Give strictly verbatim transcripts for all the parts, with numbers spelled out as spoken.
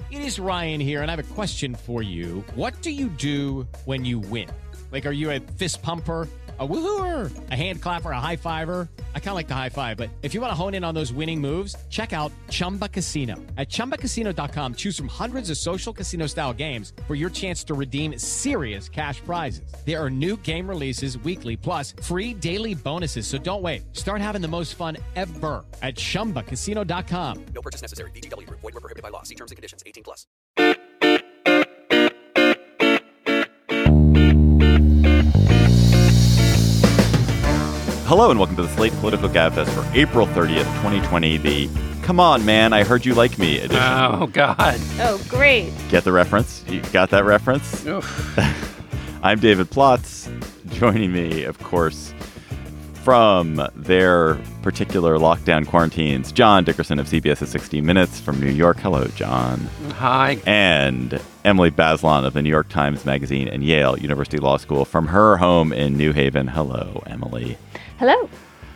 It is Ryan here, and I have a question for you. What do you do when you win? Like, are you a fist pumper, a woo-hooer, a hand clapper, a high fiver? I kind of like the high five, but if you want to hone in on those winning moves, check out Chumba Casino. At chumba casino dot com, choose from hundreds of social casino-style games for your chance to redeem serious cash prizes. There are new game releases weekly, plus free daily bonuses. So don't wait. Start having the most fun ever at chumba casino dot com. No purchase necessary. V G W. Void where prohibited by law. See terms and conditions. eighteen plus. Hello and welcome to the Slate Political Gabfest for April thirtieth, twenty twenty, the Come On Man, I Heard You Like Me edition. Oh, God. Oh, great. Get the reference? You got that reference? I'm David Plotz. Joining me, of course, from their particular lockdown quarantines, John Dickerson of CBS's sixty minutes from New York. Hello, John. Hi. And Emily Bazelon of the New York Times Magazine and Yale University Law School from her home in New Haven. Hello, Emily. Hello.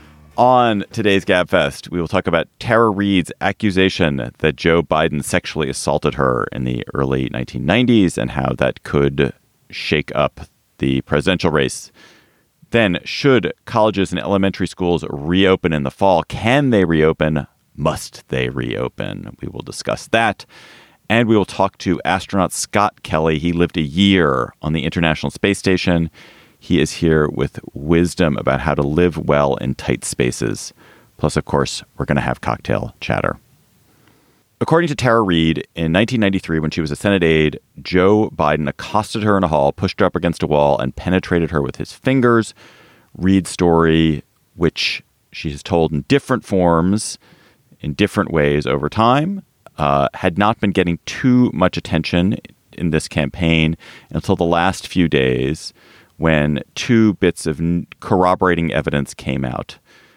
On today's Gabfest, we will talk about Tara Reade's accusation that Joe Biden sexually assaulted her in the early nineteen nineties and how that could shake up the presidential race. Then, should colleges and elementary schools reopen in the fall? Can they reopen? Must they reopen? We will discuss that. And we will talk to astronaut Scott Kelly. He lived a year on the International Space Station. He is here with wisdom about how to live well in tight spaces. Plus, of course, we're going to have cocktail chatter. According to Tara Reade, in nineteen ninety-three, when she was a Senate aide, Joe Biden accosted her in a hall, pushed her up against a wall, and penetrated her with his fingers. Reade's story, which she has told in different forms, in different ways over time, uh, had not been getting too much attention in this campaign until the last few days, when two bits of corroborating evidence came out.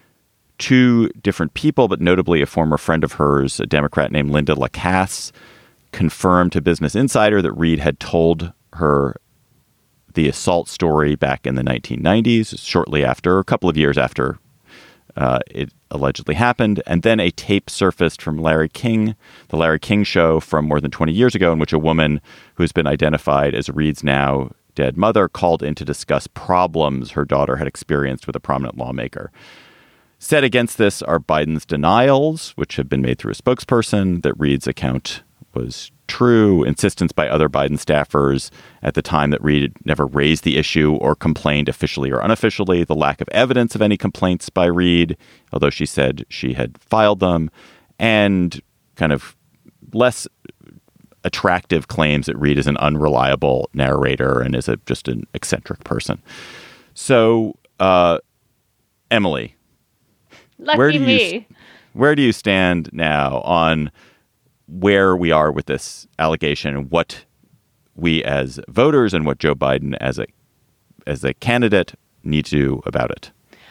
Two different people, but notably a former friend of hers, a Democrat named Linda Lacasse, confirmed to Business Insider that Reade had told her the assault story back in the nineteen nineties, shortly after, a couple of years after uh, it allegedly happened. And then a tape surfaced from Larry King, the Larry King Show from more than twenty years ago, in which a woman who's been identified as Reade's now dead mother called in to discuss problems her daughter had experienced with a prominent lawmaker. Set against this are Biden's denials, which have been made through a spokesperson, that Reade's account was true, insistence by other Biden staffers at the time that Reade never raised the issue or complained officially or unofficially, the lack of evidence of any complaints by Reade, although she said she had filed them, and kind of less attractive claims that Reade is an unreliable narrator and is a, just an eccentric person. So, uh, Emily, Lucky where do me. you where do you stand now on where we are with this allegation and what we as voters and what Joe Biden as a as a candidate need to do about it?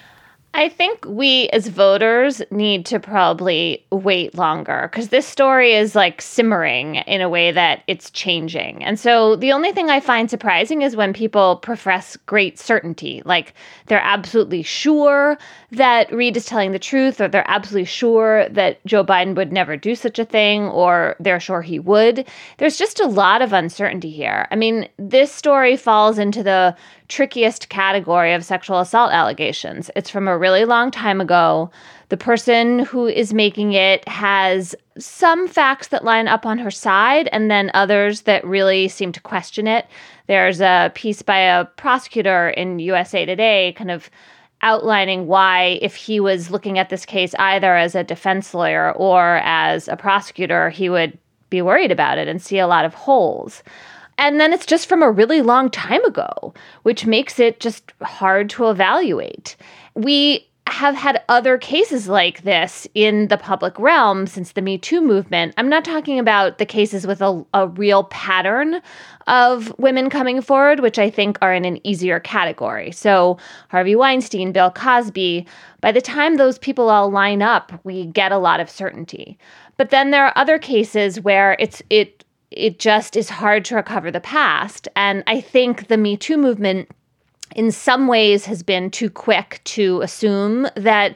I think we as voters need to probably wait longer because this story is like simmering in a way that it's changing. And so the only thing I find surprising is when people profess great certainty, like they're absolutely sure that Reade is telling the truth, or they're absolutely sure that Joe Biden would never do such a thing, or they're sure he would. There's just a lot of uncertainty here. I mean, this story falls into the trickiest category of sexual assault allegations. It's from a really long time ago. The person who is making it has some facts that line up on her side and then others that really seem to question it. There's a piece by a prosecutor in U S A Today kind of outlining why, if he was looking at this case either as a defense lawyer or as a prosecutor, he would be worried about it and see a lot of holes. And then it's just from a really long time ago, which makes it just hard to evaluate. We have had other cases like this in the public realm since the Me Too movement. I'm not talking about the cases with a, a real pattern of women coming forward, which I think are in an easier category. So Harvey Weinstein, Bill Cosby, by the time those people all line up, we get a lot of certainty. But then there are other cases where it's it it just is hard to recover the past. And I think the Me Too movement in some ways has been too quick to assume that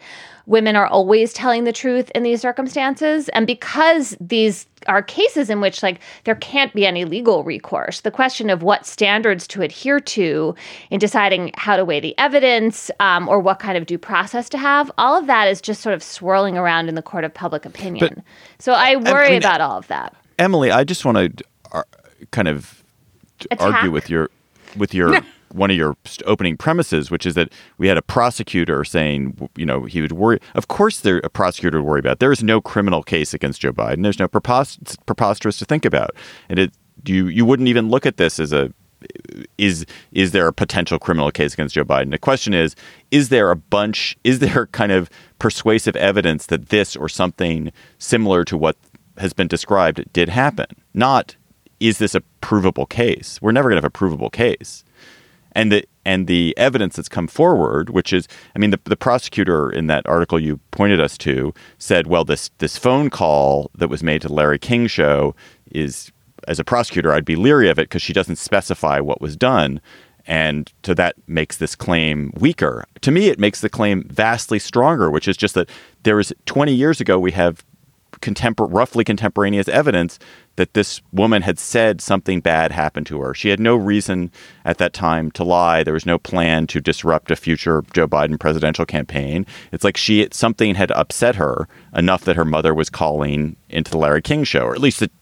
women are always telling the truth in these circumstances. And because these are cases in which, like, there can't be any legal recourse, the question of what standards to adhere to in deciding how to weigh the evidence um, or what kind of due process to have, all of that is just sort of swirling around in the court of public opinion. But, so I worry I mean, about all of that. Emily, I just want to uh, kind of Attack? argue with your with your one of your opening premises, which is that we had a prosecutor saying, you know, he would worry. Of course, there a prosecutor would worry about. There is no criminal case against Joe Biden. There's no preposterous, preposterous to think about, and it you you wouldn't even look at this as a is is there a potential criminal case against Joe Biden? The question is, is there a bunch? Is there kind of persuasive evidence that this or something similar to what has been described did happen? Not, is this a provable case? We're never going to have a provable case. And the and the evidence that's come forward, which is, I mean, the, the prosecutor in that article you pointed us to said, well, this this phone call that was made to the Larry King show is, as a prosecutor, I'd be leery of it because she doesn't specify what was done. And so that makes this claim weaker. To me, it makes the claim vastly stronger, which is just that there was twenty years ago, we have contempor- roughly contemporaneous evidence that this woman had said something bad happened to her. She had no reason at that time to lie. There was no plan to disrupt a future Joe Biden presidential campaign. It's like she something had upset her enough that her mother was calling into the Larry King show, or at least the,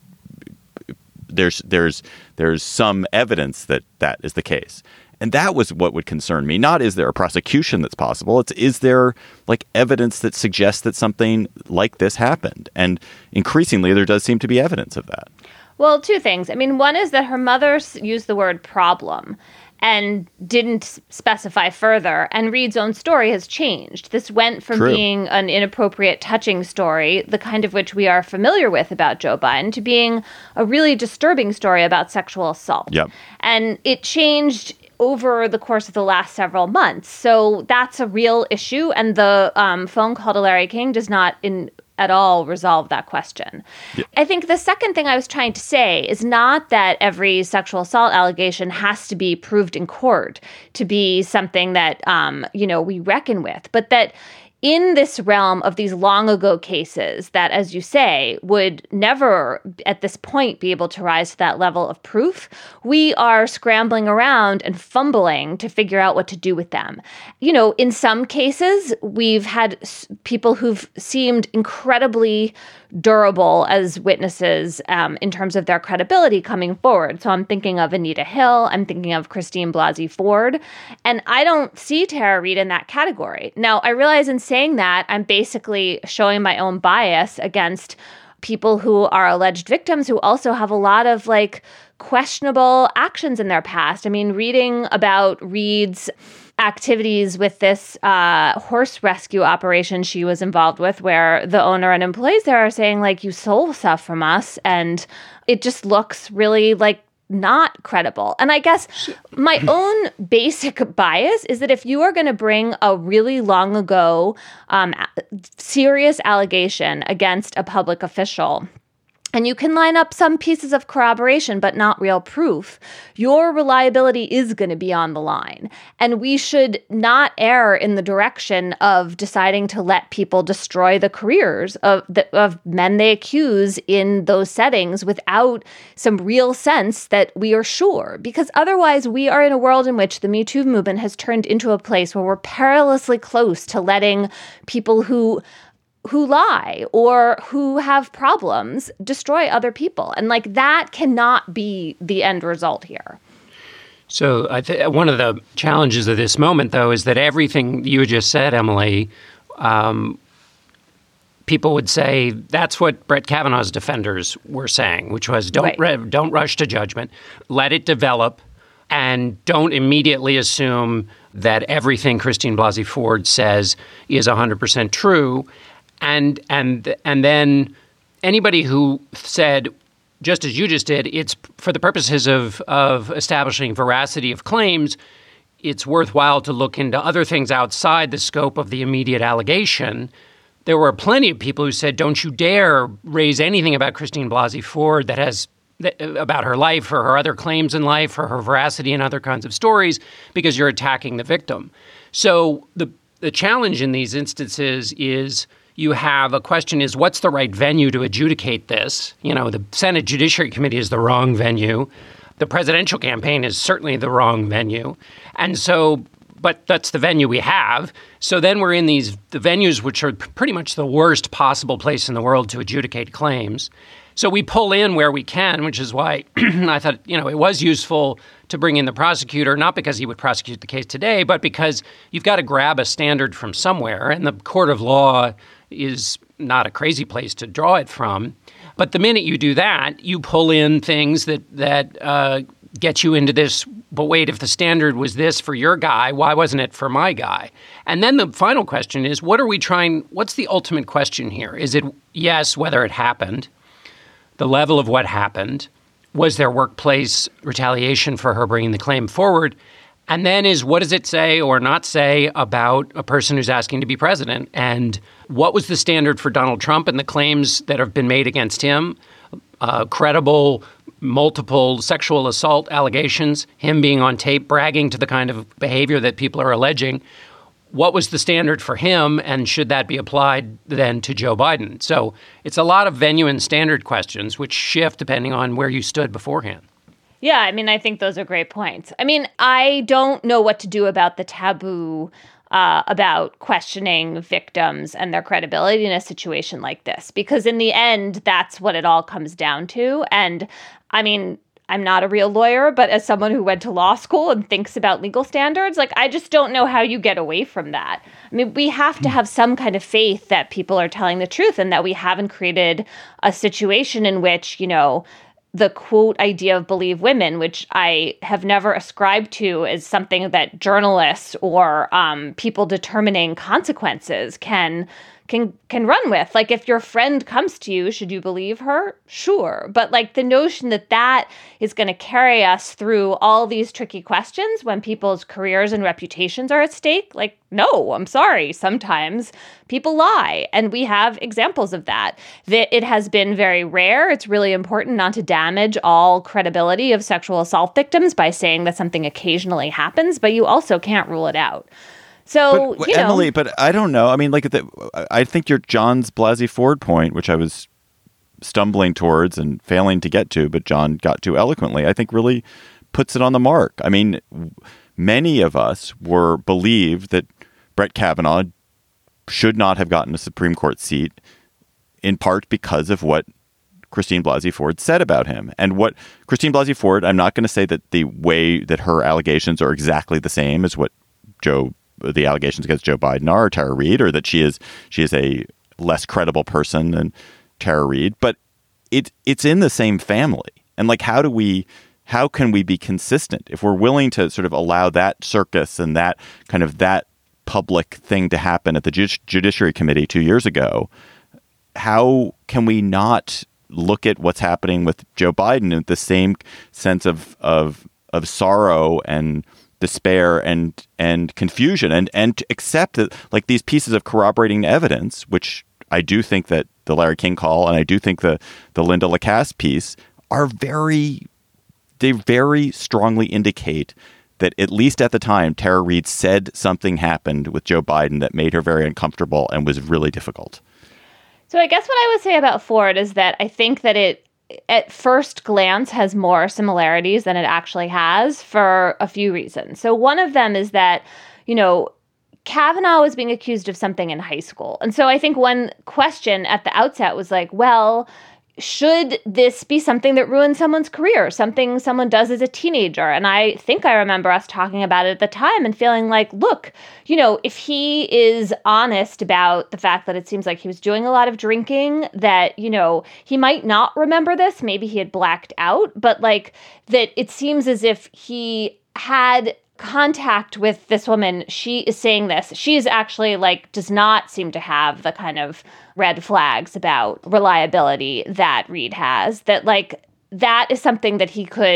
there's there's there's some evidence that that is the case. And that was what would concern me. Not, is there a prosecution that's possible? It's, is there like evidence that suggests that something like this happened? And increasingly, there does seem to be evidence of that. Well, two things. I mean, one is that her mother used the word problem and didn't specify further. And Reade's own story has changed. This went from True. being an inappropriate, touching story, the kind of which we are familiar with about Joe Biden, to being a really disturbing story about sexual assault. Yep. And it changed over the course of the last several months. So that's a real issue. And the um, phone call to Larry King does not in at all resolve that question. Yeah. I think the second thing I was trying to say is not that every sexual assault allegation has to be proved in court to be something that, um, you know, we reckon with, but that in this realm of these long ago cases that, as you say, would never at this point be able to rise to that level of proof, we are scrambling around and fumbling to figure out what to do with them. You know, in some cases, we've had people who've seemed incredibly durable as witnesses um, in terms of their credibility coming forward. So I'm thinking of Anita Hill. I'm thinking of Christine Blasey Ford. And I don't see Tara Reade in that category. Now, I realize in saying that, I'm basically showing my own bias against people who are alleged victims who also have a lot of like questionable actions in their past. I mean, reading about Reade's activities with this uh, horse rescue operation she was involved with, where the owner and employees there are saying, like, you stole stuff from us. And it just looks really like not credible. And I guess my own basic bias is that if you are going to bring a really long ago um, serious allegation against a public official, and you can line up some pieces of corroboration, but not real proof, your reliability is going to be on the line. And we should not err in the direction of deciding to let people destroy the careers of the, of men they accuse in those settings without some real sense that we are sure. Because otherwise, we are in a world in which the Me Too movement has turned into a place where we're perilously close to letting people who who lie or who have problems destroy other people. And like that cannot be the end result here. So I th- one of the challenges of this moment, though, is that everything you just said, Emily, um, people would say that's what Brett Kavanaugh's defenders were saying, which was don't right. re- don't rush to judgment, let it develop, and don't immediately assume that everything Christine Blasey Ford says is one hundred percent true. And and and then anybody who said, just as you just did, it's for the purposes of, of establishing veracity of claims, it's worthwhile to look into other things outside the scope of the immediate allegation. There were plenty of people who said, don't you dare raise anything about Christine Blasey Ford that has that, about her life or her other claims in life or her veracity and other kinds of stories, because you're attacking the victim. So the the challenge in these instances is you have a question is what's the right venue to adjudicate this? You know, the Senate Judiciary Committee is the wrong venue. The presidential campaign is certainly the wrong venue. And so, but that's the venue we have. So then we're in these the venues which are pretty much the worst possible place in the world to adjudicate claims. So we pull in where we can, which is why I thought, you know, it was useful to bring in the prosecutor, not because he would prosecute the case today, but because you've got to grab a standard from somewhere. And the court of law is not a crazy place to draw it from. But the minute you do that, you pull in things that that uh, get you into this, but wait, if the standard was this for your guy, why wasn't it for my guy? And then the final question is, what are we trying, what's the ultimate question here? Is it, yes, whether it happened, the level of what happened, was there workplace retaliation for her bringing the claim forward? And then is what does it say or not say about a person who's asking to be president? And what was the standard for Donald Trump and the claims that have been made against him? Uh, credible, multiple sexual assault allegations, him being on tape, bragging to the kind of behavior that people are alleging. What was the standard for him, and should that be applied then to Joe Biden? So it's a lot of venue and standard questions, which shift depending on where you stood beforehand. Yeah, I mean, I think those are great points. I mean, I don't know what to do about the taboo uh, about questioning victims and their credibility in a situation like this, because in the end, that's what it all comes down to. And I mean, I'm not a real lawyer, but as someone who went to law school and thinks about legal standards, like, I just don't know how you get away from that. I mean, we have to have some kind of faith that people are telling the truth and that we haven't created a situation in which, you know, the quote idea of believe women, which I have never ascribed to as something that journalists or um, people determining consequences can can can run with. Like, if your friend comes to you, should you believe her? Sure. But like the notion that that is going to carry us through all these tricky questions when people's careers and reputations are at stake, like, no, I'm sorry. Sometimes people lie. And we have examples of that. That it has been very rare. It's really important not to damage all credibility of sexual assault victims by saying that something occasionally happens, but you also can't rule it out. So, but, you know, Emily, but I don't know. I mean, like, the, I think your John's Blasey Ford point, which I was stumbling towards and failing to get to, but John got to eloquently, I think really puts it on the mark. I mean, many of us were believed that Brett Kavanaugh should not have gotten a Supreme Court seat, in part because of what Christine Blasey Ford said about him. And what Christine Blasey Ford, I'm not going to say that the way that her allegations are exactly the same as what Joe the allegations against Joe Biden are, or Tara Reade, or that she is she is a less credible person than Tara Reade, but it it's in the same family. And like, how do we how can we be consistent if we're willing to sort of allow that circus and that kind of that public thing to happen at the Judici- Judiciary Committee two years ago? How can we not look at what's happening with Joe Biden with the same sense of of of sorrow and despair and and confusion, and and to accept that, like, these pieces of corroborating evidence, which I do think that the Larry King call and I do think the the Linda Lacasse piece are very they very strongly indicate that, at least at the time, Tara Reade said something happened with Joe Biden that made her very uncomfortable and was really difficult. So I guess what I would say about Ford is that I think that it at first glance has more similarities than it actually has for a few reasons. So one of them is that, you know, Kavanaugh was being accused of something in high school. And so I think one question at the outset was like, well, should this be something that ruins someone's career, something someone does as a teenager? And I think I remember us talking about it at the time and feeling like, look, you know, if he is honest about the fact that it seems like he was doing a lot of drinking, that, you know, he might not remember this, maybe he had blacked out, but like that it seems as if he had contact with this woman. She is saying this. She is actually like, does not seem to have the kind of red flags about reliability that Reade has, that like, that is something that he could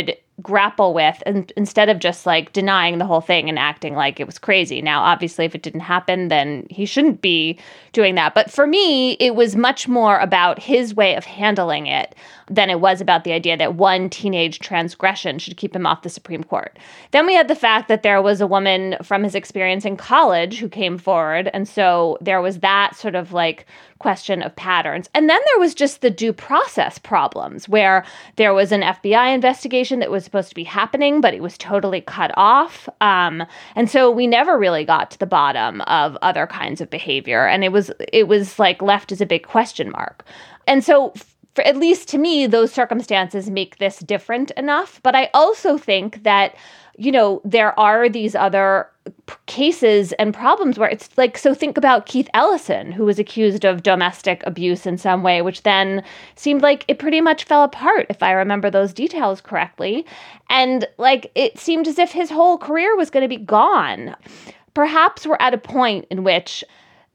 grapple with, and instead of just like denying the whole thing and acting like it was crazy. Now, obviously, if it didn't happen, then he shouldn't be doing that. But for me, it was much more about his way of handling it than it was about the idea that one teenage transgression should keep him off the Supreme Court. Then we had the fact that there was a woman from his experience in college who came forward. And so there was that sort of like question of patterns. And then there was just the due process problems where there was an F B I investigation that was supposed to be happening, but it was totally cut off. Um, and so we never really got to the bottom of other kinds of behavior. And it was it was like left as a big question mark. And so for, at least to me, those circumstances make this different enough. But I also think that, you know, there are these other p- cases and problems where it's like, so think about Keith Ellison, who was accused of domestic abuse in some way, which then seemed like it pretty much fell apart, if I remember those details correctly. And like, it seemed as if his whole career was going to be gone. Perhaps we're at a point in which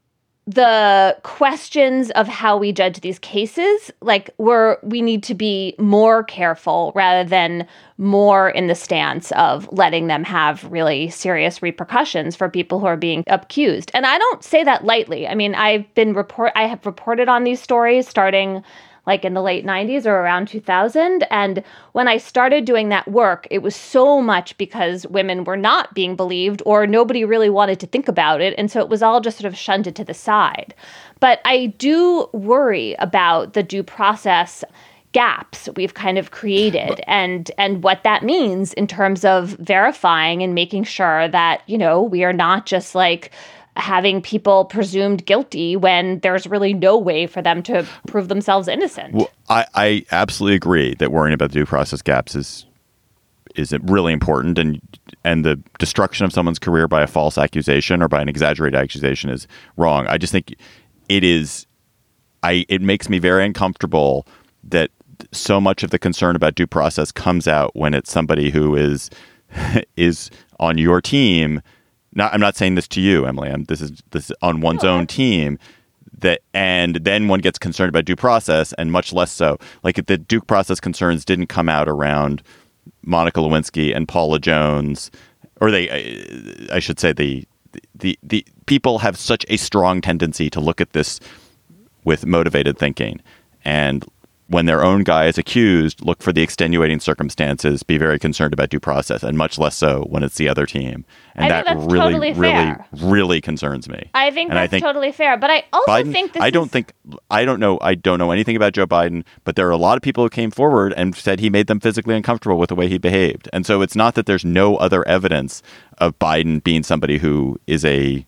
the questions of how we judge these cases, like we're, we need to be more careful rather than more in the stance of letting them have really serious repercussions for people who are being accused. And I don't say that lightly. I mean, I've been report, I have reported on these stories starting like in the late nineties or around two thousand. And when I started doing that work, it was so much because women were not being believed or nobody really wanted to think about it. And so it was all just sort of shunted to the side. But I do worry about the due process gaps we've kind of created and and what that means in terms of verifying and making sure that, you know, we are not just like having people presumed guilty when there's really no way for them to prove themselves innocent. Well, I, I absolutely agree that worrying about the due process gaps is is really important, and and the destruction of someone's career by a false accusation or by an exaggerated accusation is wrong. I just think it is. I it makes me very uncomfortable that so much of the concern about due process comes out when it's somebody who is is on your team. Not, I'm not saying this to you, Emily. I'm, this is this is on one's own team. That and then one gets concerned about due process, and much less so. Like the due process concerns didn't come out around Monica Lewinsky and Paula Jones, or they, I, I should say, the the the people have such a strong tendency to look at this with motivated thinking, and when their own guy is accused, look for the extenuating circumstances, be very concerned about due process, and much less so when it's the other team. And I that think that's really, totally really, fair. really concerns me. I think and that's I think totally fair. But I also Biden, think this I don't is... think I don't know. I don't know anything about Joe Biden, but there are a lot of people who came forward and said he made them physically uncomfortable with the way he behaved. And so it's not that there's no other evidence of Biden being somebody who is a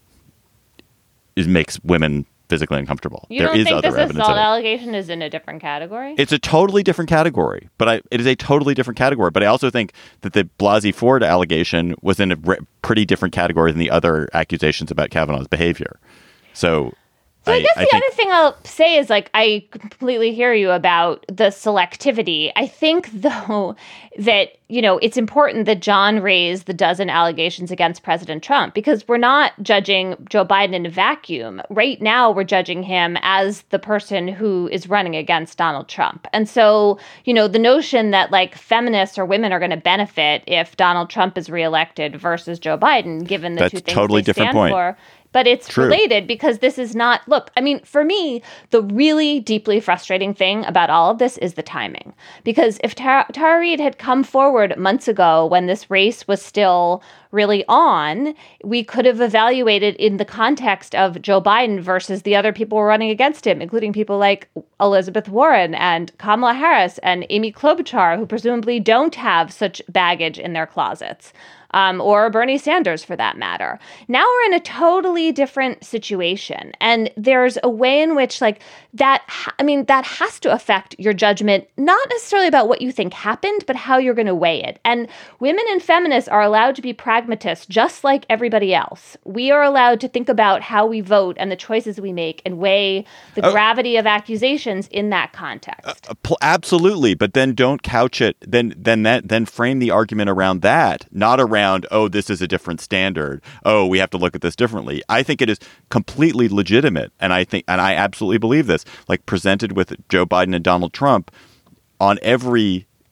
is makes women physically uncomfortable. You there don't is think other this evidence assault of it. allegation is in a different category? It's a totally different category, but I, it is a totally different category. But I also think that the Blasey Ford allegation was in a re- pretty different category than the other accusations about Kavanaugh's behavior. So, So I, I guess I the think, other thing I'll say is like I completely hear you about the selectivity. I think though that, you know, it's important that John raised the dozen allegations against President Trump because we're not judging Joe Biden in a vacuum. Right now we're judging him as the person who is running against Donald Trump. And so, you know, the notion that like feminists or women are going to benefit if Donald Trump is reelected versus Joe Biden, given the That's two things totally they different stand point. for. But it's True. related because this is not, look, I mean, for me, the really deeply frustrating thing about all of this is the timing. Because if Tara, Tara Reade had come forward months ago when this race was still really on, we could have evaluated in the context of Joe Biden versus the other people who were running against him, including people like Elizabeth Warren and Kamala Harris and Amy Klobuchar, who presumably don't have such baggage in their closets. Um, or Bernie Sanders, for that matter. Now we're in a totally different situation. And there's a way in which, like, that, ha- I mean, that has to affect your judgment, not necessarily about what you think happened, but how you're going to weigh it. And women and feminists are allowed to be pragmatists just like everybody else. We are allowed to think about how we vote and the choices we make and weigh the Oh. gravity of accusations in that context. Uh, pl- absolutely, but then don't couch it. Then, then that, then frame the argument around that, not around. Oh, this is a different standard. Oh, we have to look at this differently. I think it is completely legitimate, and I think, and I absolutely believe this. Like presented with Joe Biden and Donald Trump on every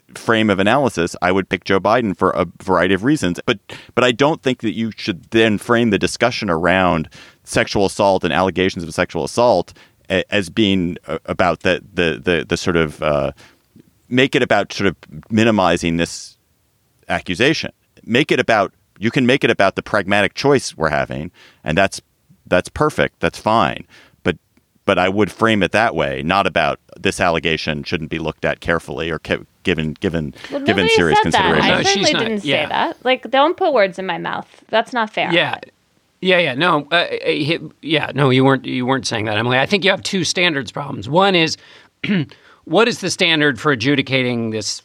frame of analysis, I would pick Joe Biden for a variety of reasons. But but I don't think that you should then frame the discussion around sexual assault and allegations of sexual assault as being about the the the, the sort of uh, make it about sort of minimizing this accusation. Make it about you can make it about the pragmatic choice we're having, and that's that's perfect. That's fine. But but I would frame it that way, not about this allegation shouldn't be looked at carefully or ke- given given well, given serious said consideration. That. I No, certainly she's not- didn't yeah. say that. Like, don't put words in my mouth. That's not fair. Yeah. Yeah, yeah, no, uh, he, yeah, no, you weren't. You weren't saying that, Emily. I think you have two standards problems. One is, what is the standard for adjudicating this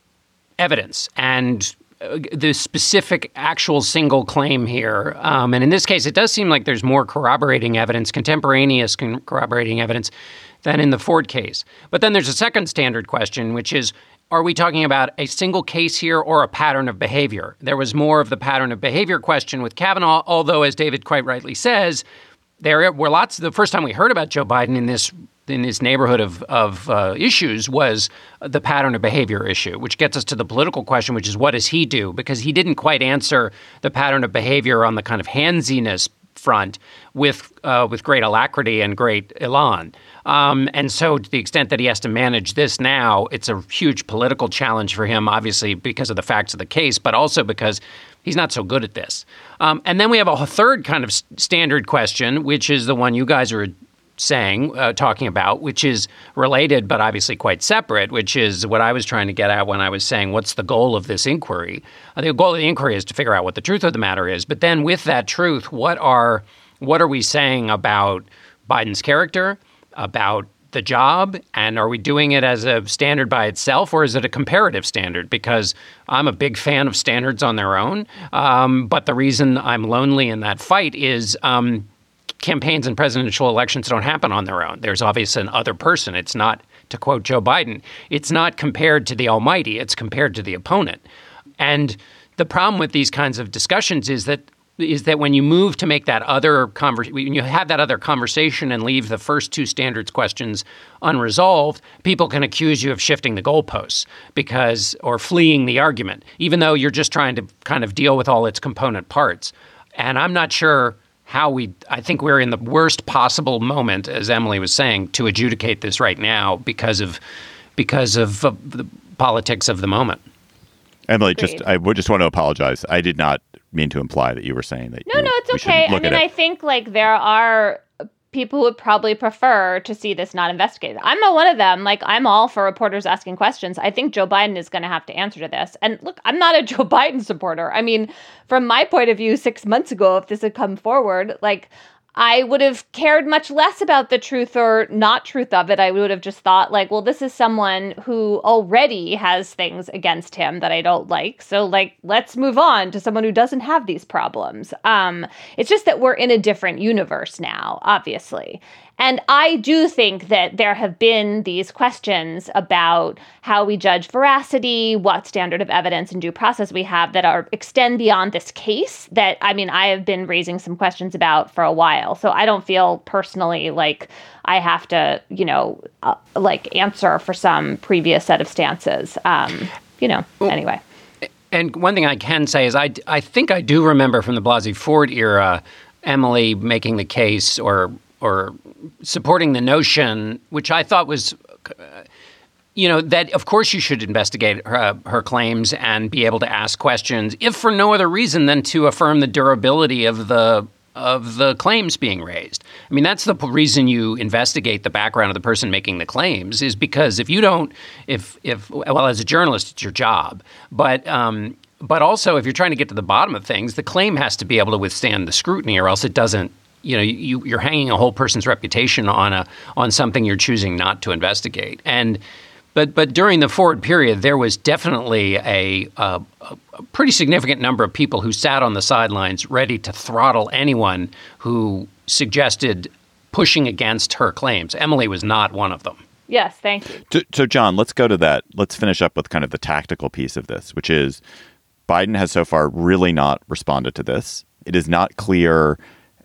evidence and uh, the specific, actual single claim here? Um, and in this case, it does seem like there's more corroborating evidence, contemporaneous con- corroborating evidence, than in the Ford case. But then there's a second standard question, which is, are we talking about a single case here or a pattern of behavior? There was more of the pattern of behavior question with Kavanaugh, although, as David quite rightly says, there were lots. The first time we heard about Joe Biden in this in this neighborhood of, of uh, issues was the pattern of behavior issue, which gets us to the political question, which is what does he do? Because he didn't quite answer the pattern of behavior on the kind of handsiness front with uh, with great alacrity and great elan. Um, and so to the extent that he has to manage this now, it's a huge political challenge for him, obviously, because of the facts of the case, but also because he's not so good at this. Um, and then we have a third kind of standard question, which is the one you guys are saying, uh, talking about, which is related, but obviously quite separate, which is what I was trying to get at when I was saying, what's the goal of this inquiry? Uh, the goal of the inquiry is to figure out what the truth of the matter is. But then with that truth, what are what are we saying about Biden's character, about the job, and are we doing it as a standard by itself, or is it a comparative standard? Because I'm a big fan of standards on their own, um, but the reason I'm lonely in that fight is um, campaigns and presidential elections don't happen on their own. There's obviously an other person. It's not, to quote Joe Biden, it's not compared to the almighty, it's compared to the opponent. And the problem with these kinds of discussions is that is that when you move to make that other conversation, when you have that other conversation and leave the first two standards questions unresolved, people can accuse you of shifting the goalposts because, or fleeing the argument, even though you're just trying to kind of deal with all its component parts. And I'm not sure how we, I think we're in the worst possible moment, as Emily was saying, to adjudicate this right now because of, because of uh, the politics of the moment. Emily, Agreed. just I would just want to apologize. I did not mean to imply that you were saying that. No, you, no, it's we okay. shouldn't I look mean, at I it. think like there are people who would probably prefer to see this not investigated. I'm not one of them. Like, I'm all for reporters asking questions. I think Joe Biden is going to have to answer to this. And look, I'm not a Joe Biden supporter. I mean, from my point of view, six months ago, if this had come forward, like, I would have cared much less about the truth or not truth of it. I would have just thought like, well, this is someone who already has things against him that I don't like. So like, let's move on to someone who doesn't have these problems. Um, it's just that we're in a different universe now, obviously. And I do think that there have been these questions about how we judge veracity, what standard of evidence and due process we have that are extend beyond this case that, I mean, I have been raising some questions about for a while. So I don't feel personally like I have to, you know, uh, like answer for some previous set of stances, um, you know, well, anyway. And one thing I can say is I, I think I do remember from the Blasey Ford era, Emily making the case or or supporting the notion, which I thought was, uh, you know, that of course you should investigate her, her claims and be able to ask questions, if for no other reason than to affirm the durability of the of the claims being raised. I mean, that's the reason you investigate the background of the person making the claims, is because if you don't, if if well, as a journalist, it's your job, but um, but also if you're trying to get to the bottom of things, the claim has to be able to withstand the scrutiny, or else it doesn't. You know, you, you're hanging a whole person's reputation on a on something you're choosing not to investigate. And but but during the Ford period, there was definitely a, a, a pretty significant number of people who sat on the sidelines ready to throttle anyone who suggested pushing against her claims. Emily was not one of them. Yes, thank you. So, so John, let's go to that. Let's finish up with kind of the tactical piece of this, which is Biden has so far really not responded to this. It is not clear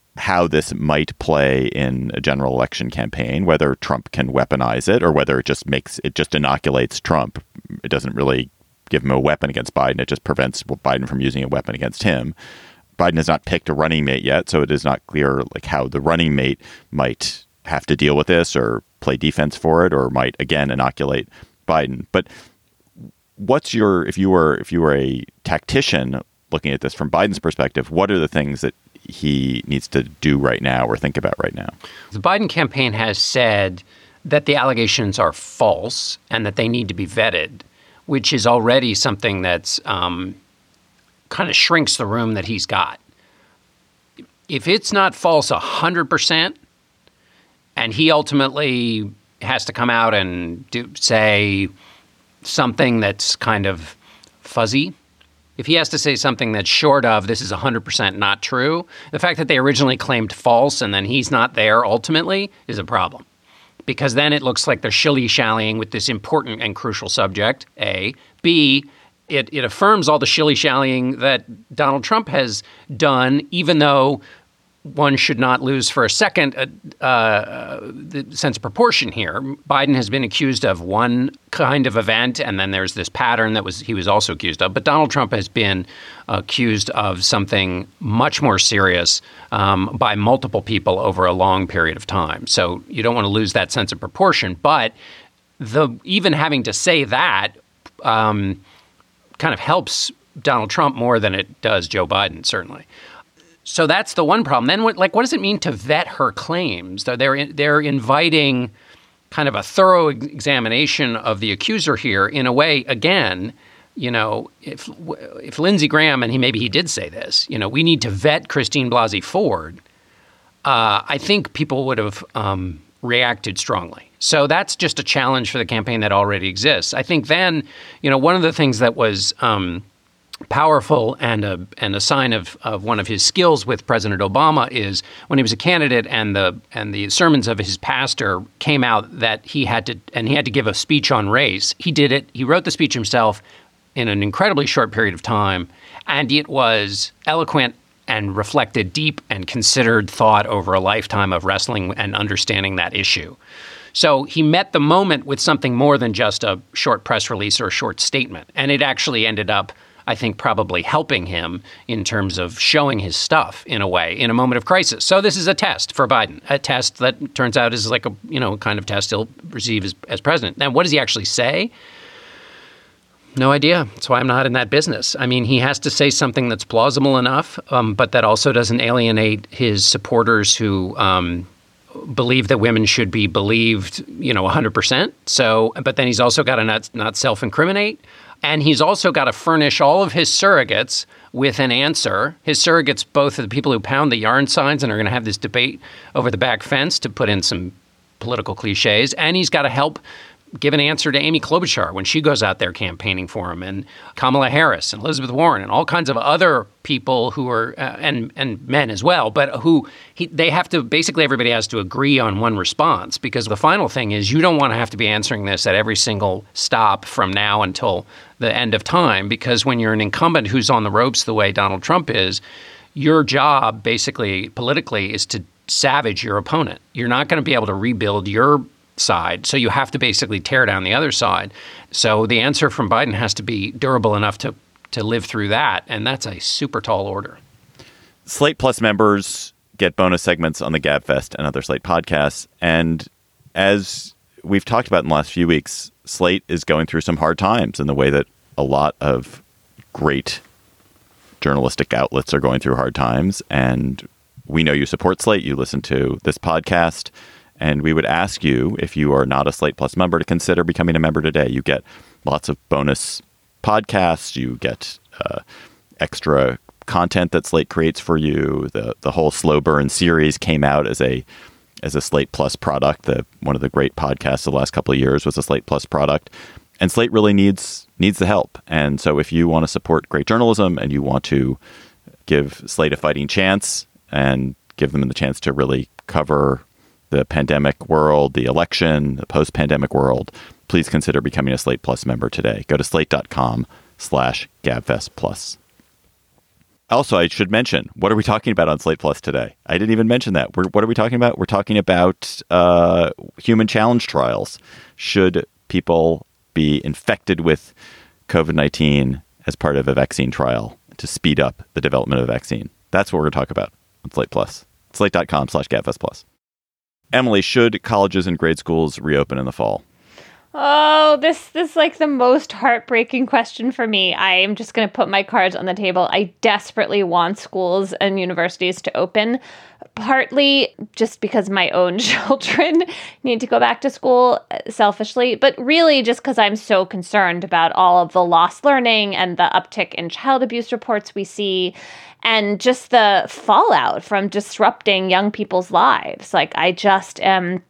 how this might play in a general election campaign, whether Trump can weaponize it or whether it just makes it just inoculates Trump. It doesn't really give him a weapon against Biden. It just prevents Biden from using a weapon against him. Biden has not picked a running mate yet, so it is not clear like how the running mate might have to deal with this or play defense for it or might again inoculate Biden. But what's your if you were if you were a tactician looking at this from Biden's perspective, what are the things that he needs to do right now or think about right now? The Biden campaign has said that the allegations are false and that they need to be vetted, which is already something that's um, kind of shrinks the room that he's got. If it's not false one hundred percent and he ultimately has to come out and do, say something that's kind of fuzzy, if he has to say something that's short of this is one hundred percent not true, the fact that they originally claimed false and then he's not there ultimately is a problem. Because then it looks like they're shilly-shallying with this important and crucial subject, A. B, it, it affirms all the shilly-shallying that Donald Trump has done, even though one should not lose for a second uh, uh, the sense of proportion here. Biden has been accused of one kind of event, and then there's this pattern that was he was also accused of. But Donald Trump has been accused of something much more serious um, by multiple people over a long period of time. So you don't want to lose that sense of proportion. But the even having to say that um, kind of helps Donald Trump more than it does Joe Biden, certainly. So that's the one problem. Then, what, like, what does it mean to vet her claims? They're they're inviting kind of a thorough examination of the accuser here. In a way, again, you know, if if Lindsey Graham and he maybe he did say this, you know, we need to vet Christine Blasey Ford. Uh, I think people would have um, reacted strongly. So that's just a challenge for the campaign that already exists. I think then, you know, one of the things that was Um, powerful and a and a sign of, of one of his skills with President Obama is when he was a candidate and the and the sermons of his pastor came out that he had to and he had to give a speech on race. He did it. He wrote the speech himself in an incredibly short period of time, and it was eloquent and reflected deep and considered thought over a lifetime of wrestling and understanding that issue. So he met the moment with something more than just a short press release or a short statement, and it actually ended up, I think, probably helping him in terms of showing his stuff in a way in a moment of crisis. So this is a test for Biden, a test that turns out is like a, you know, kind of test he'll receive as, as president. Now, what does he actually say? No idea. That's why I'm not in that business. I mean, he has to say something that's plausible enough, um, but that also doesn't alienate his supporters who um, believe that women should be believed, you know, one hundred percent. So, but then he's also got to not, not self-incriminate. And he's also got to furnish all of his surrogates with an answer. His surrogates, both are the people who pound the yarn signs and are going to have this debate over the back fence, to put in some political cliches. And he's got to help give an answer to Amy Klobuchar when she goes out there campaigning for him, and Kamala Harris and Elizabeth Warren and all kinds of other people who are uh, and and men as well, but who he, they have to basically everybody has to agree on one response, because the final thing is you don't want to have to be answering this at every single stop from now until the end of time, because when you're an incumbent who's on the ropes the way Donald Trump is, your job basically politically is to savage your opponent. You're not going to be able to rebuild your side. So you have to basically tear down the other side. So the answer from Biden has to be durable enough to to live through that. And that's a super tall order. Slate Plus members get bonus segments on the GabFest and other Slate podcasts. And as we've talked about in the last few weeks, Slate is going through some hard times in the way that a lot of great journalistic outlets are going through hard times. And we know you support Slate. You listen to this podcast. And we would ask you, if you are not a Slate Plus member, to consider becoming a member today. You get lots of bonus podcasts. You get uh, extra content that Slate creates for you. The the whole Slow Burn series came out as a as a Slate Plus product. The one of the great podcasts of the last couple of years was a Slate Plus product. And Slate really needs needs the help. And so if you want to support great journalism and you want to give Slate a fighting chance and give them the chance to really cover the pandemic world, the election, the post-pandemic world, please consider becoming a Slate Plus member today. Go to slate.com slash GabFest Plus. Also, I should mention, what are we talking about on Slate Plus today? I didn't even mention that. We're, what are we talking about? We're talking about uh, human challenge trials. Should people be infected with COVID nineteen as part of a vaccine trial to speed up the development of a vaccine? That's what we're going to talk about on Slate Plus. Slate.com slash GabFest Plus. Emily, should colleges and grade schools reopen in the fall? Oh, this, this is like the most heartbreaking question for me. I am just going to put my cards on the table. I desperately want schools and universities to open, partly just because my own children need to go back to school selfishly, but really just because I'm so concerned about all of the lost learning and the uptick in child abuse reports we see, and just the fallout from disrupting young people's lives. Like, I just am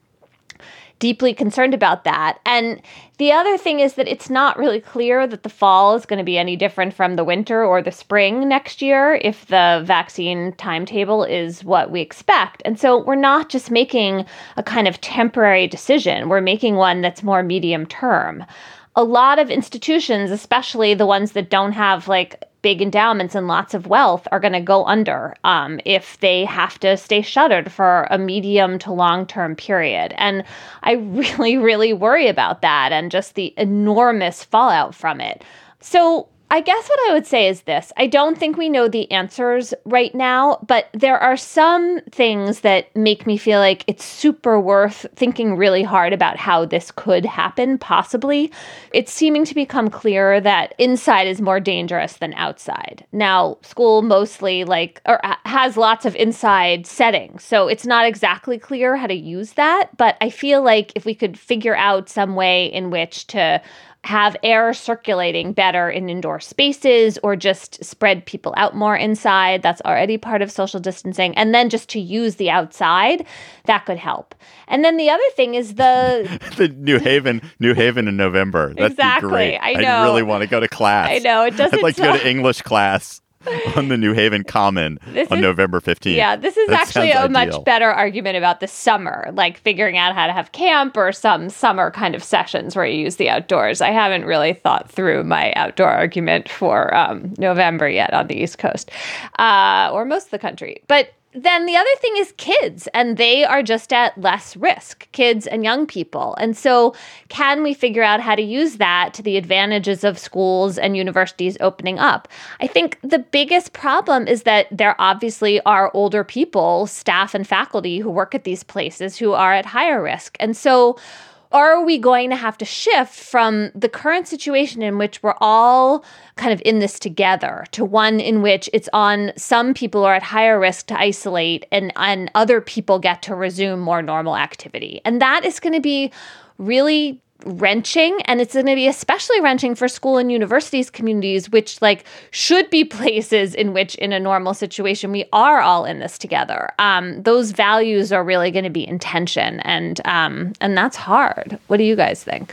deeply concerned about that. And the other thing is that it's not really clear that the fall is going to be any different from the winter or the spring next year if the vaccine timetable is what we expect. And so we're not just making a kind of temporary decision. We're making one that's more medium term. A lot of institutions, especially the ones that don't have like big endowments and lots of wealth, are going to go under um, if they have to stay shuttered for a medium to long-term period. And I really, really worry about that and just the enormous fallout from it. So I guess what I would say is this. I don't think we know the answers right now, but there are some things that make me feel like it's super worth thinking really hard about how this could happen, possibly. It's seeming to become clear that inside is more dangerous than outside. Now, school mostly like or has lots of inside settings, so it's not exactly clear how to use that, but I feel like if we could figure out some way in which to have air circulating better in indoor spaces or just spread people out more inside. That's already part of social distancing. And then just to use the outside, that could help. And then the other thing is the... the New Haven, New Haven in November. That'd exactly. be great. I know. I really want to go to class. I know. It doesn't I'd like to sound... go to English class on the New Haven Common this on is, November fifteenth. Yeah, this is that actually a ideal. much better argument about the summer, like figuring out how to have camp or some summer kind of sessions where you use the outdoors. I haven't really thought through my outdoor argument for um, November yet on the East Coast uh, or most of the country. But then the other thing is kids, and they are just at less risk, kids and young people. And so can we figure out how to use that to the advantages of schools and universities opening up? I think the biggest problem is that there obviously are older people, staff and faculty who work at these places who are at higher risk. And so are we going to have to shift from the current situation in which we're all kind of in this together to one in which it's on some people are at higher risk to isolate and, and other people get to resume more normal activity? And that is going to be really wrenching, and it's going to be especially wrenching for school and universities communities, which like should be places in which in a normal situation we are all in this together. Um, those values are really going to be in tension, and um, and that's hard. What do you guys think?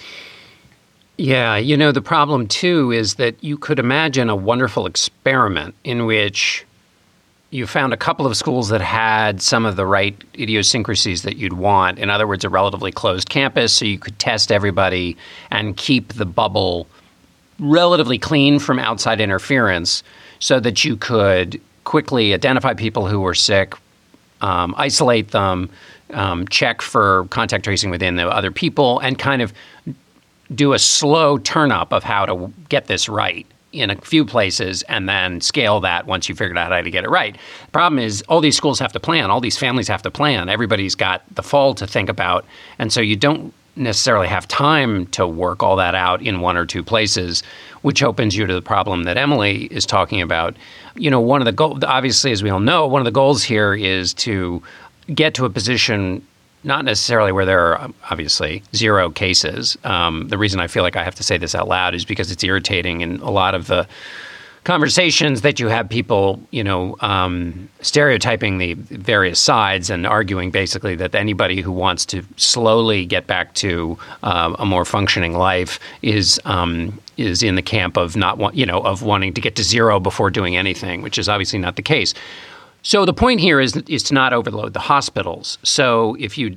Yeah, you know, the problem too is that you could imagine a wonderful experiment in which you found a couple of schools that had some of the right idiosyncrasies that you'd want. In other words, a relatively closed campus, so you could test everybody and keep the bubble relatively clean from outside interference so that you could quickly identify people who were sick, um, isolate them, um, check for contact tracing within the other people, and kind of do a slow turn up of how to get this right in a few places and then scale that once you figured out how to get it right. The problem is all these schools have to plan. All these families have to plan. Everybody's got the fall to think about. And so you don't necessarily have time to work all that out in one or two places, which opens you to the problem that Emily is talking about. You know, one of the goals, obviously, as we all know, one of the goals here is to get to a position not necessarily where there are obviously zero cases. Um, the reason I feel like I have to say this out loud is because it's irritating in a lot of the conversations that you have people, you know, um, stereotyping the various sides and arguing basically that anybody who wants to slowly get back to uh, a more functioning life is um, is in the camp of not, want, you know, of wanting to get to zero before doing anything, which is obviously not the case. So the point here is is to not overload the hospitals. So if you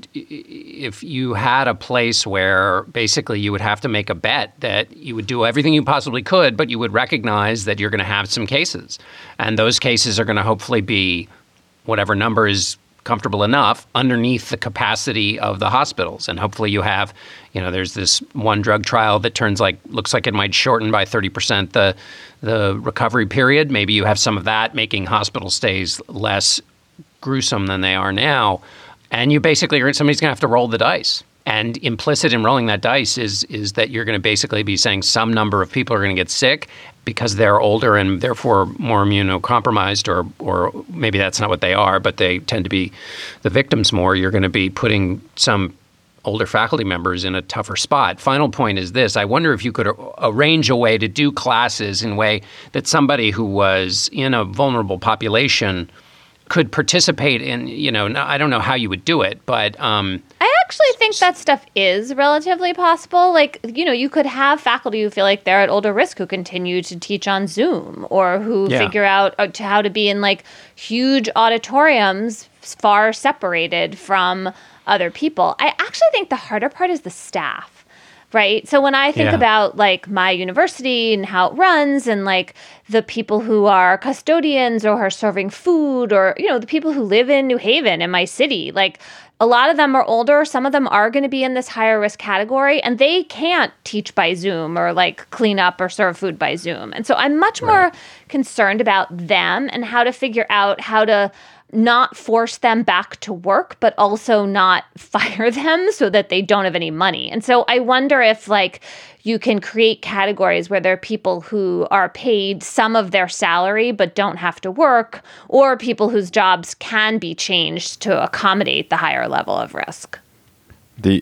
if you had a place where basically you would have to make a bet that you would do everything you possibly could, but you would recognize that you're going to have some cases, and those cases are going to hopefully be whatever number is comfortable enough underneath the capacity of the hospitals. And hopefully you have, you know, there's this one drug trial that turns like, looks like it might shorten by thirty percent the the recovery period. Maybe you have some of that making hospital stays less gruesome than they are now. And you basically, somebody's going to have to roll the dice. And implicit in rolling that dice is is that you're going to basically be saying some number of people are going to get sick because they're older and therefore more immunocompromised, or or maybe that's not what they are, but they tend to be the victims more. You're going to be putting some older faculty members in a tougher spot. Final point is this. I wonder if you could arrange a way to do classes in a way that somebody who was in a vulnerable population could participate in, you know, I don't know how you would do it, but... Um, I actually think that stuff is relatively possible. Like, you know, you could have faculty who feel like they're at older risk who continue to teach on Zoom, or who yeah. figure out to how to be in like huge auditoriums far separated from other people. I actually think the harder part is the staff. Right. So when I think yeah. about like my university and how it runs, and like the people who are custodians or are serving food, or, you know, the people who live in New Haven in my city, like a lot of them are older. Some of them are going to be in this higher risk category, and they can't teach by Zoom or like clean up or serve food by Zoom. And so I'm much right. more concerned about them and how to figure out how to not force them back to work, but also not fire them so that they don't have any money. And so I wonder if like you can create categories where there are people who are paid some of their salary but don't have to work, or people whose jobs can be changed to accommodate the higher level of risk. The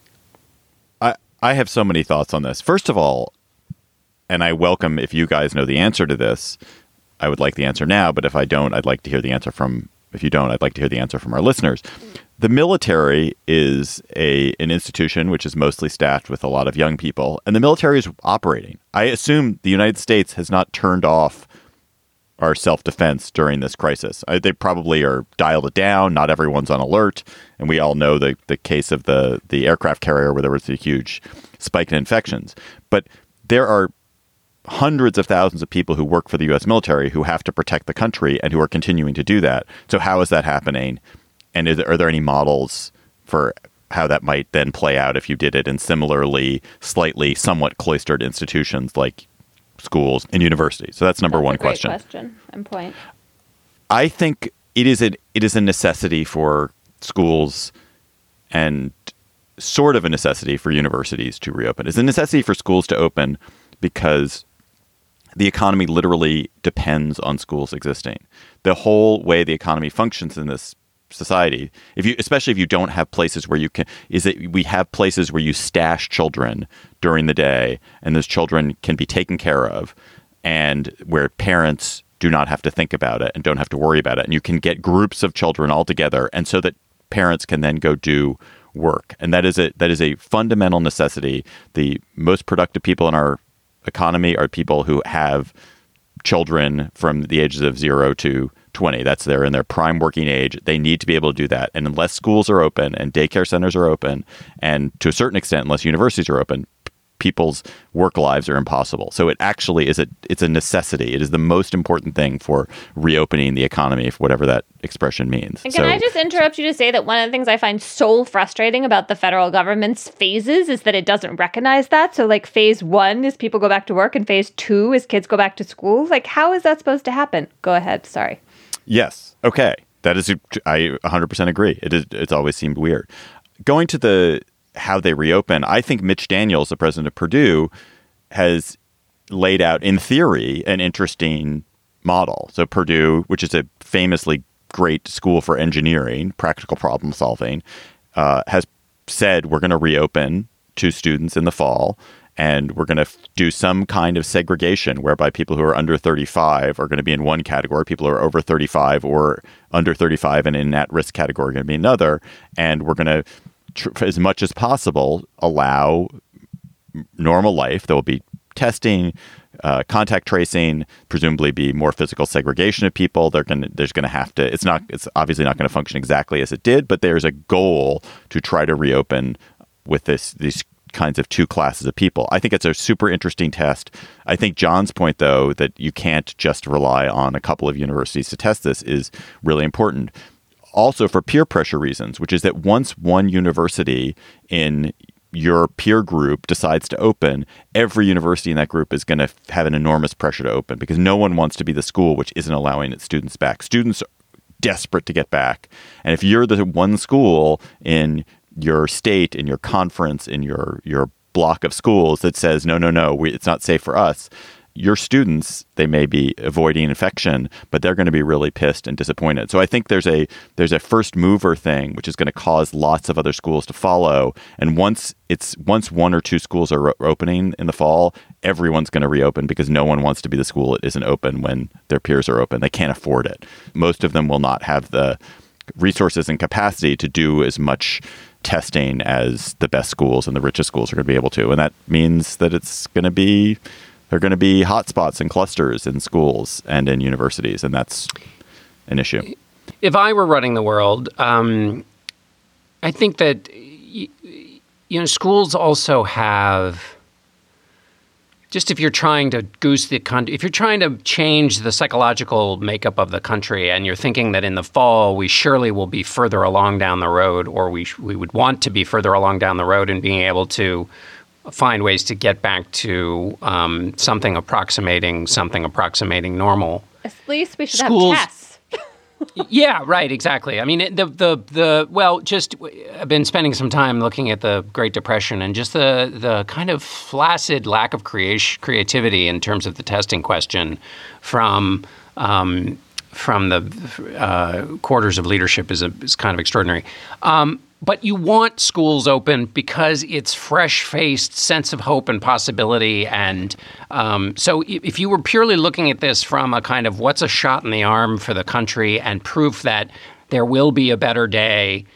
I I have so many thoughts on this. First of all, and I welcome if you guys know the answer to this, I would like the answer now, but if I don't, I'd like to hear the answer from If you don't, I'd like to hear the answer from our listeners. The military is a an institution which is mostly staffed with a lot of young people, and the military is operating. I assume the United States has not turned off our self-defense during this crisis. I, they probably are dialed it down. Not everyone's on alert, and we all know the the case of the the aircraft carrier where there was a huge spike in infections. But there are hundreds of thousands of people who work for the U S military who have to protect the country and who are continuing to do that. So how is that happening? And is, are there any models for how that might then play out if you did it in similarly, slightly, somewhat cloistered institutions like schools and universities? So that's number that's one a great question. question and point. I think it is a, it is a necessity for schools and sort of a necessity for universities to reopen. It's a necessity for schools to open because the economy literally depends on schools existing. The whole way the economy functions in this society, if you, especially if you don't have places where you can, is that we have places where you stash children during the day, and those children can be taken care of, and where parents do not have to think about it and don't have to worry about it. And you can get groups of children all together, and so that parents can then go do work. And that is a, that is a fundamental necessity. The most productive people in our economy are people who have children from the ages of zero to twenty. That's they're in their prime working age. They need to be able to do that. And unless schools are open and daycare centers are open, and to a certain extent, unless universities are open, people's work lives are impossible. So it actually is a it's a necessity. It is the most important thing for reopening the economy, if whatever that expression means. And can so, I just interrupt you to say that one of the things I find so frustrating about the federal government's phases is that it doesn't recognize that. So like phase one is people go back to work, and phase two is kids go back to school. Like, how is that supposed to happen? Go ahead. Sorry. Yes. Okay. That is, I one hundred percent agree. It is. It's always seemed weird. Going to the how they reopen, I think Mitch Daniels, the president of Purdue, has laid out, in theory, an interesting model. So Purdue, which is a famously great school for engineering, practical problem solving, uh, has said we're going to reopen to students in the fall, and we're going to f- do some kind of segregation whereby people who are under thirty-five are going to be in one category, people who are over thirty-five or under thirty-five and in that risk category are going to be another, and we're going to as much as possible, allow normal life. There will be testing, uh, contact tracing, presumably be more physical segregation of people. They're going there's going to have to, it's not, it's obviously not going to function exactly as it did, but there's a goal to try to reopen with this, these kinds of two classes of people. I think it's a super interesting test. I think John's point, though, that you can't just rely on a couple of universities to test this is really important. Also for peer pressure reasons, which is that once one university in your peer group decides to open, every university in that group is going to have an enormous pressure to open because no one wants to be the school which isn't allowing its students back. Students are desperate to get back. And if you're the one school in your state, in your conference, in your your block of schools that says, no, no, no, we, it's not safe for us, your students, they may be avoiding infection, but they're going to be really pissed and disappointed. So I think there's a there's a first mover thing, which is going to cause lots of other schools to follow. And once it's once one or two schools are ro- opening in the fall, everyone's going to reopen because no one wants to be the school that isn't open when their peers are open. They can't afford it. Most of them will not have the resources and capacity to do as much testing as the best schools and the richest schools are going to be able to. And that means that it's going to be, there are going to be hotspots and clusters in schools and in universities. And that's an issue. If I were running the world, um, I think that, you know, schools also have, just if you're trying to goose the country, if you're trying to change the psychological makeup of the country and you're thinking that in the fall we surely will be further along down the road, or we we would want to be further along down the road in being able to find ways to get back to um, something approximating something approximating normal. At least we should Schools, have tests. Yeah, right, exactly. I mean, the the the well, just I've been spending some time looking at the Great Depression and just the the kind of flaccid lack of creation creativity in terms of the testing question from um, from the uh, quarters of leadership is a, is kind of extraordinary. Um, But you want schools open because it's fresh-faced sense of hope and possibility. And um, so if you were purely looking at this from a kind of what's a shot in the arm for the country and proof that there will be a better day,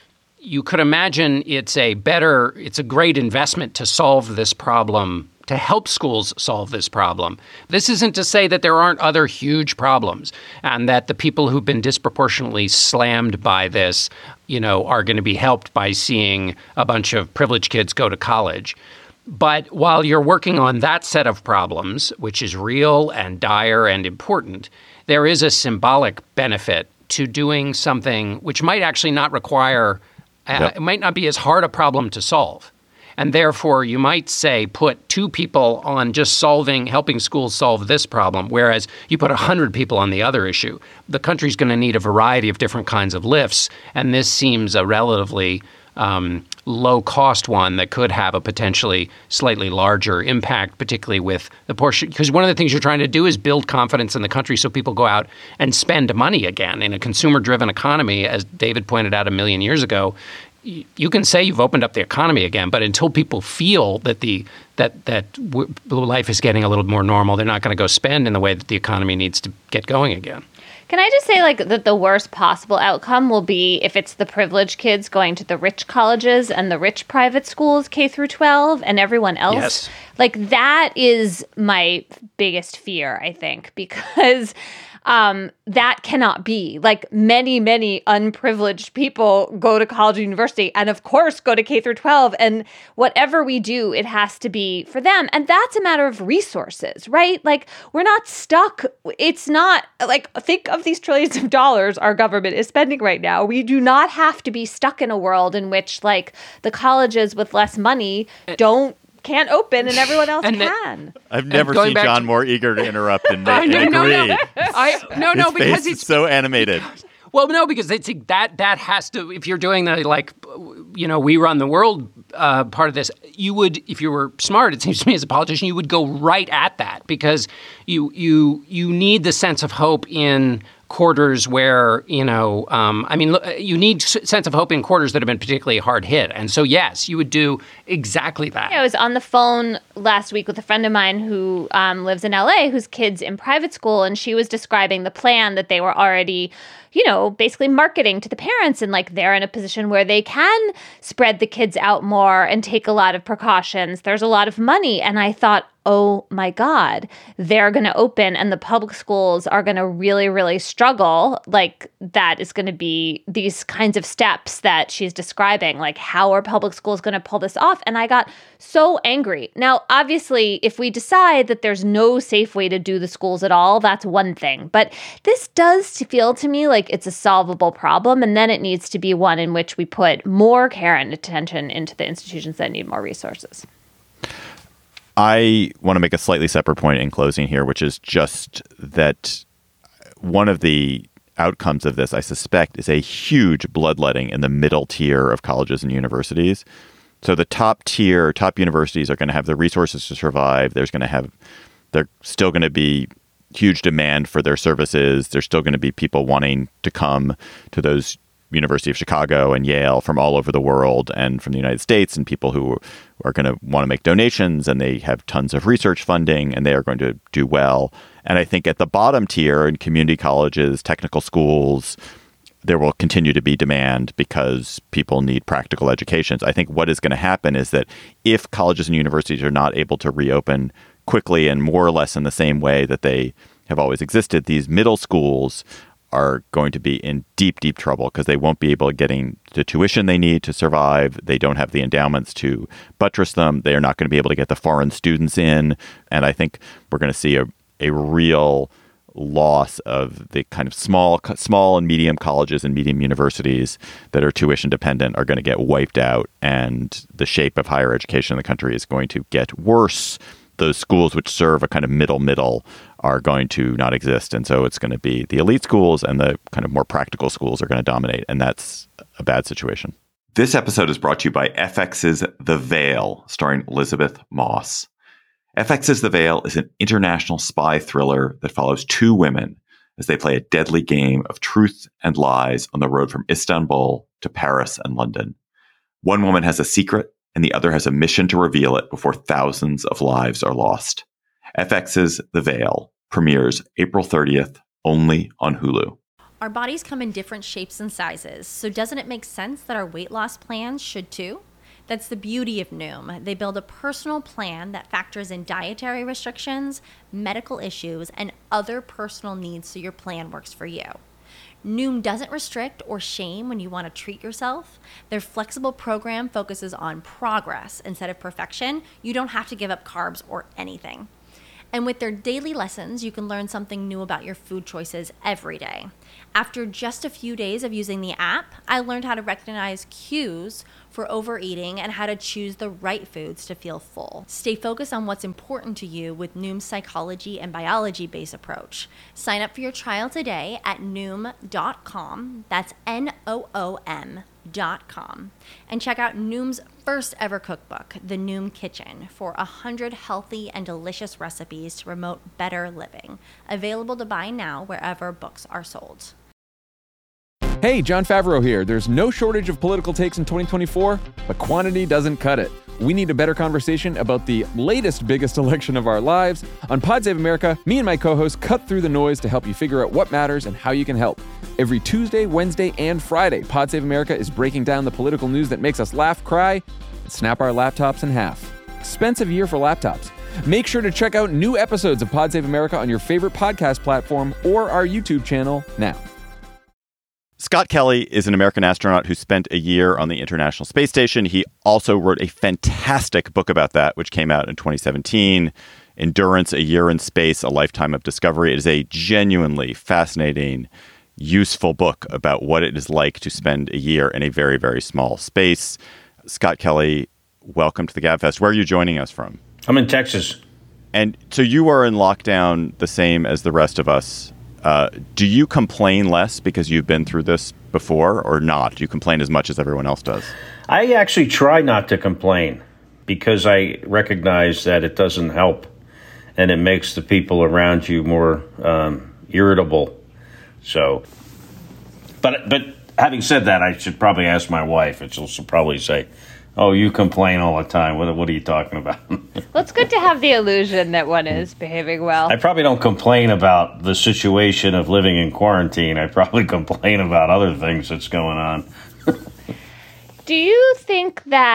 you could imagine it's a better, it's a great investment to solve this problem, to help schools solve this problem. This isn't to say that there aren't other huge problems and that the people who've been disproportionately slammed by this, you know, are going to be helped by seeing a bunch of privileged kids go to college. But while you're working on that set of problems, which is real and dire and important, there is a symbolic benefit to doing something which might actually not require, uh, yep. It might not be as hard a problem to solve. And therefore, you might say put two people on just solving, helping schools solve this problem, whereas you put one hundred people on the other issue. The country's going to need a variety of different kinds of lifts, and this seems a relatively um, low-cost one that could have a potentially slightly larger impact, particularly with the portion. Because one of the things you're trying to do is build confidence in the country so people go out and spend money again. In a consumer-driven economy, as David pointed out a million years ago, you can say you've opened up the economy again, but until people feel that the that that w- life is getting a little more normal, they're not going to go spend in the way that the economy needs to get going again. Can I just say, like, that the worst possible outcome will be if it's the privileged kids going to the rich colleges and the rich private schools, K through twelve, and everyone else? Yes. Like, that is my biggest fear, I think, because um, that cannot be. Like, many, many unprivileged people go to college and university and, of course, go to K through twelve. And whatever we do, it has to be for them. And that's a matter of resources, right? Like, we're not stuck. It's not like, think of these trillions of dollars our government is spending right now. We do not have to be stuck in a world in which, like, the colleges with less money don't can't open and everyone else and can. The, I've never seen John to, more eager to interrupt and, make, no, and no, agree. No, I, no, no, His because face it's is so animated. Well, no, because it's that that has to. If you're doing the like, you know, we run the world uh, part of this, you would, if you were smart, it seems to me as a politician, you would go right at that because you you you need the sense of hope in quarters where, you know, um, I mean, you need sense of hope in quarters that have been particularly hard hit. And so, yes, you would do exactly that. Yeah, I was on the phone last week with a friend of mine who um, lives in L A, whose kid's in private school, and she was describing the plan that they were already, you know, basically marketing to the parents. And like, they're in a position where they can spread the kids out more and take a lot of precautions. There's a lot of money. And I thought, oh my God, they're going to open and the public schools are going to really, really struggle. Like that is going to be these kinds of steps that she's describing. Like, how are public schools going to pull this off? And I got so angry. Now, obviously, if we decide that there's no safe way to do the schools at all, that's one thing. But this does feel to me like it's a solvable problem. And then it needs to be one in which we put more care and attention into the institutions that need more resources. I want to make a slightly separate point in closing here, which is just that one of the outcomes of this, I suspect, is a huge bloodletting in the middle tier of colleges and universities. So the top tier, top universities are going to have the resources to survive. There's going to have, they're still going to be huge demand for their services. There's still going to be people wanting to come to those University of Chicago and Yale from all over the world and from the United States, and people who are going to want to make donations, and they have tons of research funding and they are going to do well. And I think at the bottom tier in community colleges, technical schools, there will continue to be demand because people need practical educations. I think what is going to happen is that if colleges and universities are not able to reopen quickly and more or less in the same way that they have always existed, these middle schools are going to be in deep, deep trouble because they won't be able to getting the tuition they need to survive. They don't have the endowments to buttress them. They are not going to be able to get the foreign students in. And I think we're going to see a, a real loss of the kind of small, small and medium colleges and medium universities that are tuition dependent are going to get wiped out. And the shape of higher education in the country is going to get worse. Those schools which serve a kind of middle middle are going to not exist. And so it's going to be the elite schools and the kind of more practical schools are going to dominate. And that's a bad situation. This episode is brought to you by F X's The Veil, starring Elizabeth Moss. F X's The Veil is an international spy thriller that follows two women as they play a deadly game of truth and lies on the road from Istanbul to Paris and London. One woman has a secret, and the other has a mission to reveal it before thousands of lives are lost. F X's The Veil premieres April thirtieth, only on Hulu. Our bodies come in different shapes and sizes, so doesn't it make sense that our weight loss plans should too? That's the beauty of Noom. They build a personal plan that factors in dietary restrictions, medical issues, and other personal needs so your plan works for you. Noom doesn't restrict or shame when you want to treat yourself. Their flexible program focuses on progress instead of perfection. You don't have to give up carbs or anything. And with their daily lessons, you can learn something new about your food choices every day. After just a few days of using the app, I learned how to recognize cues for overeating and how to choose the right foods to feel full. Stay focused on what's important to you with Noom's psychology and biology-based approach. Sign up for your trial today at noom dot com. That's N O O M dot com. And check out Noom's first ever cookbook, The Noom Kitchen, for one hundred healthy and delicious recipes to promote better living. Available to buy now wherever books are sold. Hey, Jon Favreau here. There's no shortage of political takes in twenty twenty-four, but quantity doesn't cut it. We need a better conversation about the latest biggest election of our lives. On Pod Save America, me and my co-hosts cut through the noise to help you figure out what matters and how you can help. Every Tuesday, Wednesday, and Friday, Pod Save America is breaking down the political news that makes us laugh, cry, and snap our laptops in half. Expensive year for laptops. Make sure to check out new episodes of Pod Save America on your favorite podcast platform or our YouTube channel now. Scott Kelly is an American astronaut who spent a year on the International Space Station. He also wrote a fantastic book about that, which came out in twenty seventeen, Endurance, A Year in Space, A Lifetime of Discovery. It is a genuinely fascinating, useful book about what it is like to spend a year in a very, very small space. Scott Kelly, welcome to the GabFest. Where are you joining us from? I'm in Texas. And so you are in lockdown the same as the rest of us. Uh, do you complain less because you've been through this before or not? Do you complain as much as everyone else does? I actually try not to complain because I recognize that it doesn't help and it makes the people around you more um, irritable. So, but but having said that, I should probably ask my wife, and she'll, she'll probably say, "Oh, you complain all the time. What, what are you talking about?" Well, it's good to have the illusion that one is behaving well. I probably don't complain about the situation of living in quarantine. I probably complain about other things that's going on. Do you think that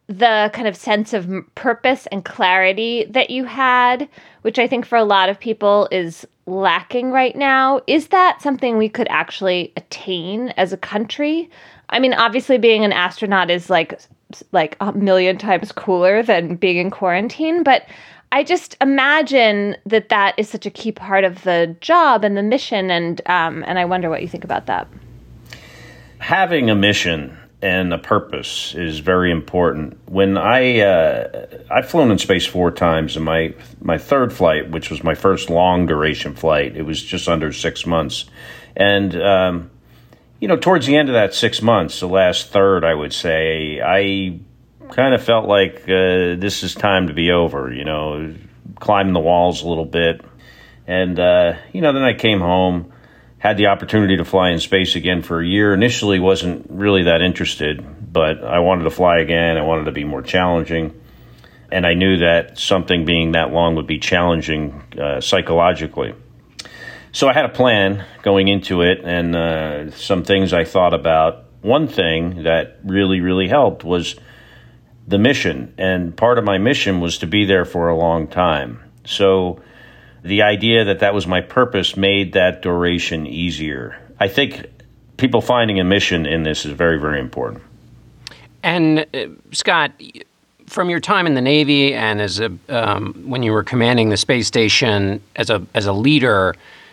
the kind of sense of m- purpose and clarity that you had, which I think for a lot of people is lacking right now. Is that something we could actually attain as a country? I mean, obviously being an astronaut is like like a million times cooler than being in quarantine, but I just imagine that that is such a key part of the job and the mission, and um, and I wonder what you think about that. Having a mission and a purpose is very important. When I uh, I've flown in space four times, and my my third flight, which was my first long duration flight, it was just under six months, and um, you know, towards the end of that six months, the last third, I would say, I kind of felt like uh, this is time to be over. You know, climbing the walls a little bit, and uh, you know, then I came home. Had the opportunity to fly in space again for a year. Initially wasn't really that interested, but I wanted to fly again. I wanted to be more challenging. And I knew that something being that long would be challenging uh, psychologically. So I had a plan going into it, and uh, some things I thought about. One thing that really, really helped was the mission. And part of my mission was to be there for a long time. So the idea that that was my purpose made that duration easier. I think people finding a mission in this is very, very important. And uh, Scott, from your time in the Navy and as a um, when you were commanding the space station as a as a leader,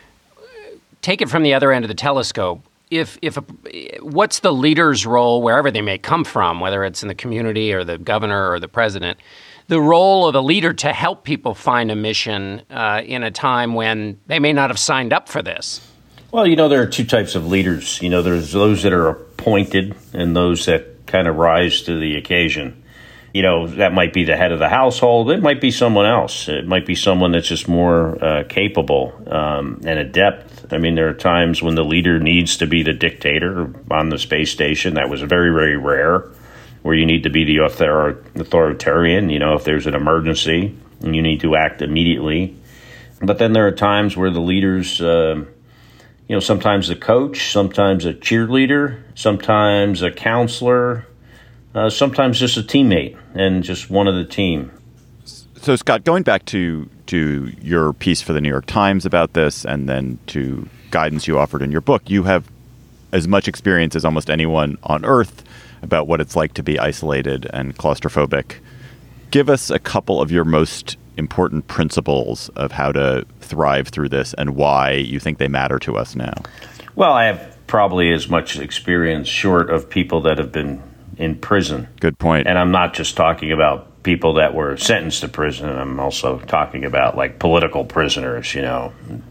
take it from the other end of the telescope. If if a, what's the leader's role wherever they may come from, whether it's in the community or the governor or the president? The role of a leader to help people find a mission uh, in a time when they may not have signed up for this? Well, you know, there are two types of leaders. You know, there's those that are appointed and those that kind of rise to the occasion. You know, that might be the head of the household. It might be someone else. It might be someone that's just more uh, capable um, and adept. I mean, there are times when the leader needs to be the dictator on the space station. That was very, very rare, where you need to be the author- authoritarian, you know, if there's an emergency and you need to act immediately. But then there are times where the leaders, uh, you know, sometimes a coach, sometimes a cheerleader, sometimes a counselor, uh, sometimes just a teammate and just one of the team. So, Scott, going back to, to your piece for the New York Times about this, and then to guidance you offered in your book, you have as much experience as almost anyone on Earth about what it's like to be isolated and claustrophobic. Give us a couple of your most important principles of how to thrive through this and why you think they matter to us now. Well, I have probably as much experience short of people that have been in prison. Good point. And I'm not just talking about people that were sentenced to prison. I'm also talking about like political prisoners, you know.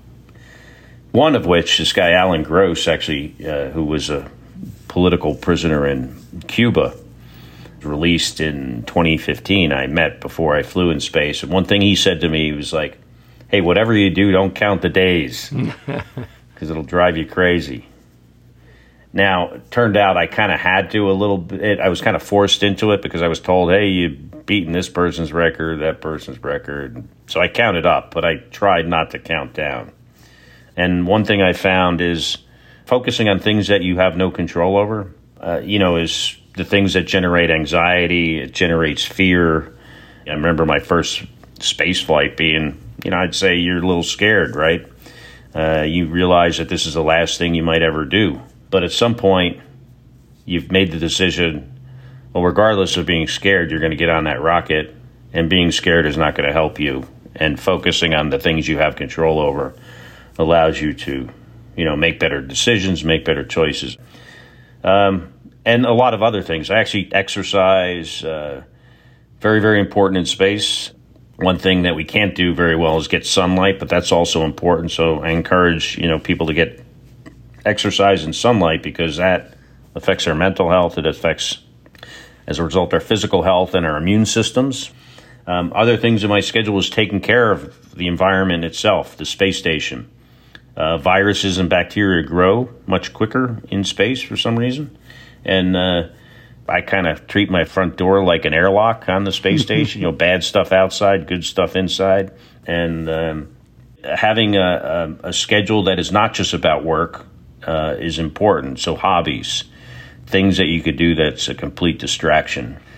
One of which, this guy Alan Gross, actually, uh, who was a political prisoner in Cuba, released in twenty fifteen. I met before I flew in space. And one thing he said to me, he was like, hey, whatever you do, don't count the days because it'll drive you crazy. Now, it turned out I kind of had to a little bit. I was kind of forced into it because I was told, hey, you've beaten this person's record, that person's record. So I counted up, but I tried not to count down. And one thing I found is focusing on things that you have no control over, uh, you know, is the things that generate anxiety. It generates fear. I remember my first space flight being, you know, I'd say you're a little scared, right? Uh, you realize that this is the last thing you might ever do. But at some point, you've made the decision, well, regardless of being scared, you're going to get on that rocket, and being scared is not going to help you. And focusing on the things you have control over allows you to, you know, make better decisions, make better choices. Um, and a lot of other things. I actually exercise, uh, very, very important in space. One thing that we can't do very well is get sunlight, but that's also important. So I encourage, you know, people to get exercise and sunlight because that affects our mental health. It affects, as a result, our physical health and our immune systems. Um, other things in my schedule is taking care of the environment itself, the space station. Uh, viruses and bacteria grow much quicker in space for some reason. And uh, I kind of treat my front door like an airlock on the space station, you know, bad stuff outside, good stuff inside. And um, having a, a, a schedule that is not just about work uh, is important. So hobbies, things that you could do that's a complete distraction.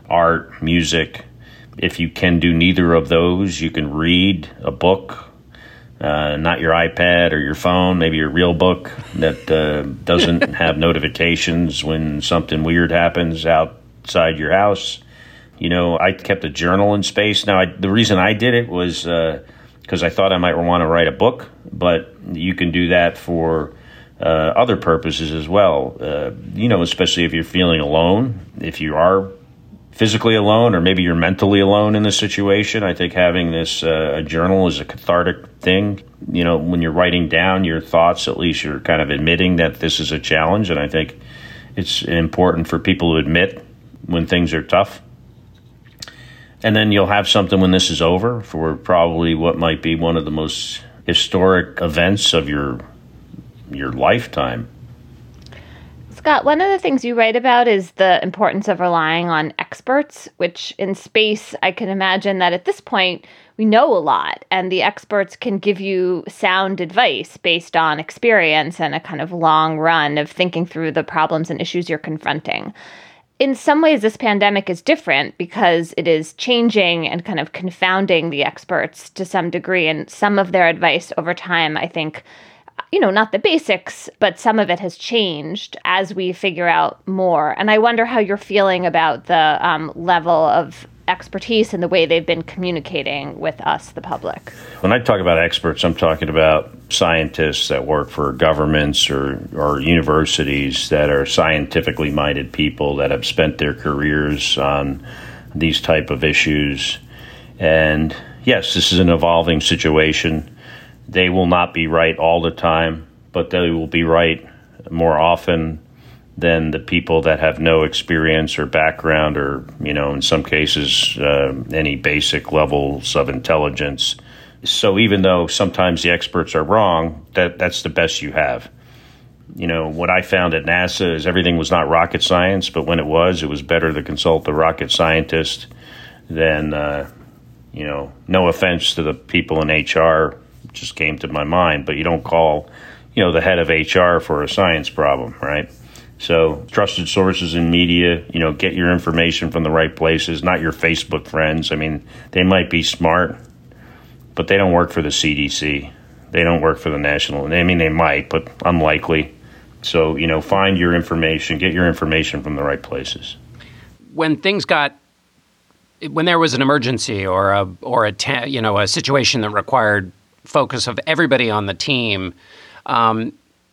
art, music. If you can do neither of those, you can read a book, uh, not your iPad or your phone, maybe your real book that uh, doesn't have notifications when something weird happens outside your house. You know, I kept a journal in space. Now, I, the reason I did it was because uh, I thought I might want to write a book, but you can do that for uh, other purposes as well. Uh, you know, especially if you're feeling alone, if you are physically alone, or maybe you're mentally alone in this situation. I think having this uh, a journal is a cathartic thing. You know, when you're writing down your thoughts, at least you're kind of admitting that this is a challenge. And I think it's important for people to admit when things are tough. And then you'll have something when this is over for probably what might be one of the most historic events of your your lifetime. Scott, one of the things you write about is the importance of relying on experts, which in space, I can imagine that at this point, we know a lot, and the experts can give you sound advice based on experience and a kind of long run of thinking through the problems and issues you're confronting. In some ways, this pandemic is different because it is changing and kind of confounding the experts to some degree, and some of their advice over time, I think, you know, not the basics, but some of it has changed as we figure out more. And I wonder how you're feeling about the um, level of expertise and the way they've been communicating with us, the public. When I talk about experts, I'm talking about scientists that work for governments or, or universities that are scientifically minded people that have spent their careers on these type of issues. And yes, this is an evolving situation. They will not be right all the time, but they will be right more often than the people that have no experience or background or, you know, in some cases, uh, any basic levels of intelligence. So even though sometimes the experts are wrong, that that's the best you have. You know, what I found at NASA is everything was not rocket science, but when it was, it was better to consult the rocket scientist than, uh, you know, no offense to the people in H R, just came to my mind, but you don't call, you know, the head of H R for a science problem, right? So trusted sources in media, you know, get your information from the right places, not your Facebook friends. I mean, they might be smart, but they don't work for the C D C. They don't work for the national. I mean, they might, but unlikely. So, you know, find your information, get your information from the right places. When things got, when there was an emergency or a, or a, ta- you know, a situation that required focus of everybody on the team, um,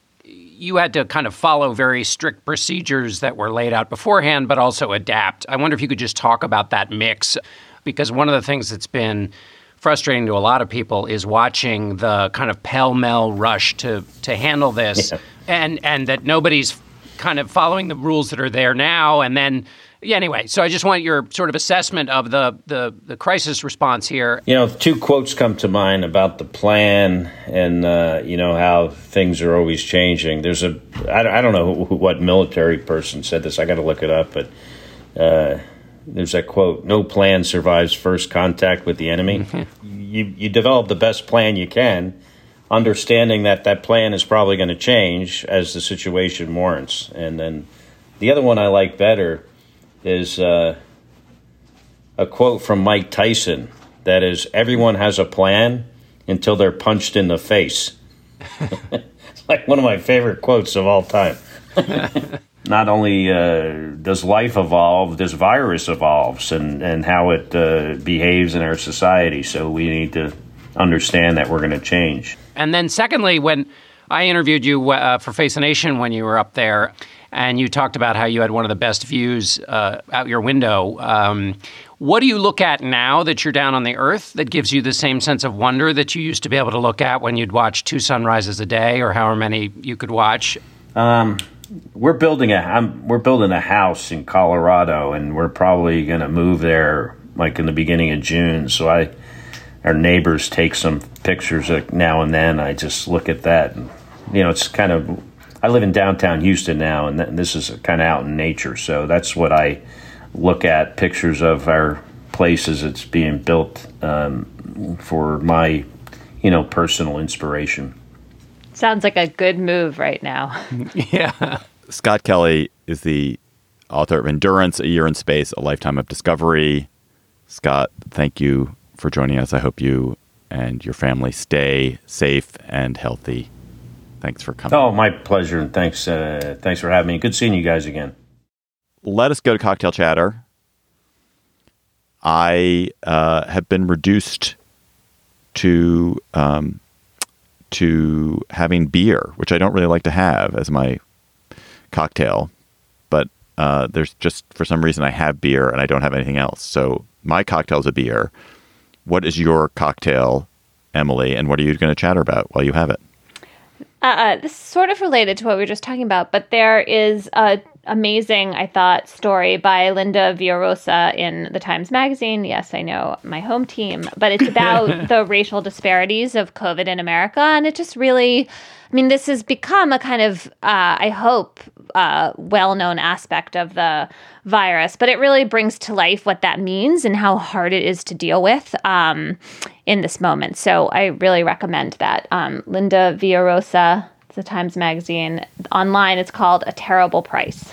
you had to kind of follow very strict procedures that were laid out beforehand, but also adapt. I wonder if you could just talk about that mix, because one of the things that's been frustrating to a lot of people is watching the kind of pell-mell rush to to handle this, yeah. and and that nobody's kind of following the rules that are there now, and then Yeah, anyway, so I just want your sort of assessment of the, the, the crisis response here. You know, two quotes come to mind about the plan and, uh, you know, how things are always changing. There's a, I, I don't know who, what military person said this. I got to look it up, but uh, there's that quote, no plan survives first contact with the enemy. Mm-hmm. You, you develop the best plan you can, understanding that that plan is probably going to change as the situation warrants. And then the other one I like better is uh, a quote from Mike Tyson that is, everyone has a plan until they're punched in the face. It's like one of my favorite quotes of all time. Not only uh, does life evolve, this virus evolves and, and how it uh, behaves in our society. So we need to understand that we're going to change. And then secondly, when I interviewed you uh, for Face the Nation when you were up there, and you talked about how you had one of the best views uh, out your window. Um, what do you look at now that you're down on the Earth that gives you the same sense of wonder that you used to be able to look at when you'd watch two sunrises a day or however many you could watch? Um, we're building a I'm, we're building a house in Colorado, and we're probably going to move there like in the beginning of June. So I, our neighbors take some pictures like now and then. I just look at that, and you know, it's kind of. I live in downtown Houston now, and th- this is kind of out in nature. So that's what I look at, pictures of our place as it's being built um, for my, you know, personal inspiration. Sounds like a good move right now. Yeah. Scott Kelly is the author of Endurance, A Year in Space, A Lifetime of Discovery. Scott, thank you for joining us. I hope you and your family stay safe and healthy. Thanks for coming. Oh, my pleasure. And thanks, uh, thanks for having me. Good seeing you guys again. Let us go to Cocktail Chatter. I uh, have been reduced to um, to having beer, which I don't really like to have as my cocktail. But uh, there's just, for some reason, I have beer and I don't have anything else. So my cocktail is a beer. What is your cocktail, Emily? And what are you going to chatter about while you have it? Uh, this is sort of related to what we were just talking about, but there is a amazing, I thought, story by Linda Villarosa in the Times Magazine. Yes, I know, my home team, but it's about the racial disparities of COVID in America. And it just really, I mean, this has become a kind of, uh, I hope, uh, well-known aspect of the virus, but it really brings to life what that means and how hard it is to deal with um, in this moment. So I really recommend that. Um, Linda Villarosa, the Times Magazine. Online, it's called A Terrible Price.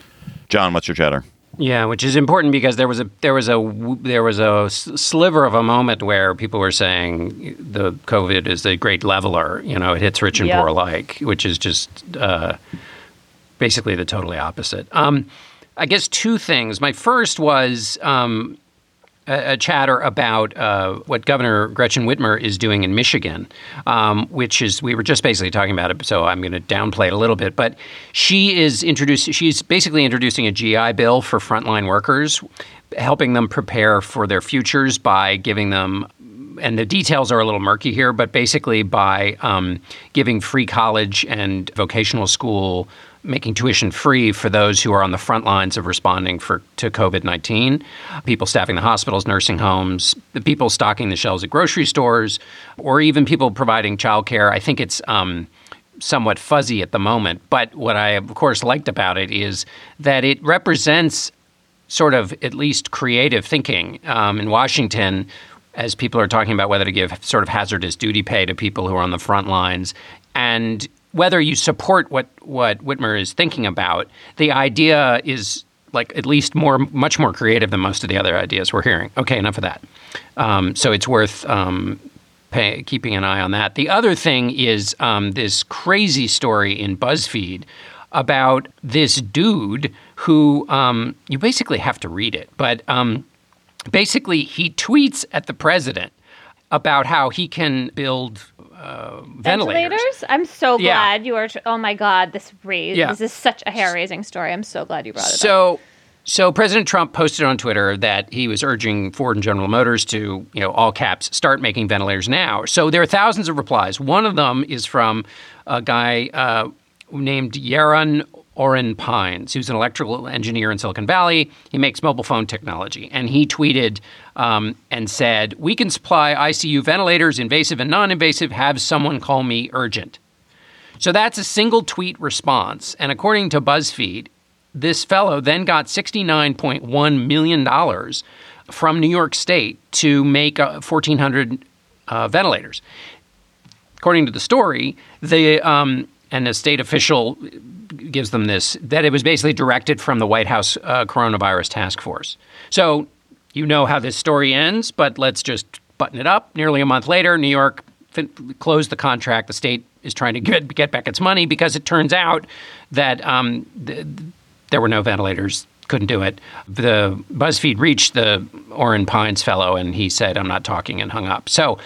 John, what's your chatter? Yeah, which is important because there was a there was a there was a sliver of a moment where people were saying the COVID is a great leveler. You know, it hits rich and Yep. poor alike, which is just uh, basically the totally opposite. Um, I guess two things. My first was um, a, a chatter about uh, what Governor Gretchen Whitmer is doing in Michigan, um, which is, we were just basically talking about it, so I'm going to downplay it a little bit. But she is introducing, she's basically introducing a G I Bill for frontline workers, helping them prepare for their futures by giving them, and the details are a little murky here, but basically by um, giving free college and vocational school, making tuition free for those who are on the front lines of responding for to COVID nineteen, people staffing the hospitals, nursing homes, the people stocking the shelves at grocery stores, or even people providing childcare. I think it's um, somewhat fuzzy at the moment. But what I, of course, liked about it is that it represents sort of at least creative thinking um, in Washington, as people are talking about whether to give sort of hazardous duty pay to people who are on the front lines. And whether you support what, what Whitmer is thinking about, the idea is like at least more, much more creative than most of the other ideas we're hearing. Okay, enough of that. Um, so it's worth um, pay, keeping an eye on that. The other thing is um, this crazy story in BuzzFeed about this dude who um, you basically have to read it, but um, basically he tweets at the president about how he can build uh, ventilators. Ventilators? I'm so Yeah. glad you are. Tr- oh my God, this raised. Yeah. This is such a hair-raising story. I'm so glad you brought it up. So, so President Trump posted on Twitter that he was urging Ford and General Motors to, you know, all caps, start making ventilators now. So there are thousands of replies. One of them is from a guy uh, named Yaron Oren Pines, who's an electrical engineer in Silicon Valley. He makes mobile phone technology. And he tweeted um, and said, "We can supply I C U ventilators, invasive and non-invasive. Have someone call me urgent." So that's a single tweet response. And according to BuzzFeed, this fellow then got sixty-nine point one million dollars from New York State to make uh, fourteen hundred uh, ventilators. According to the story, the um, and a state official gives them this, that it was basically directed from the White House uh, coronavirus task force. So you know how this story ends, but let's just button it up. Nearly a month later, New York fin- closed the contract. The state is trying to get, get back its money because it turns out that um, th- there were no ventilators, couldn't do it. The BuzzFeed reached the Oren Pines fellow, and he said, "I'm not talking," and hung up. So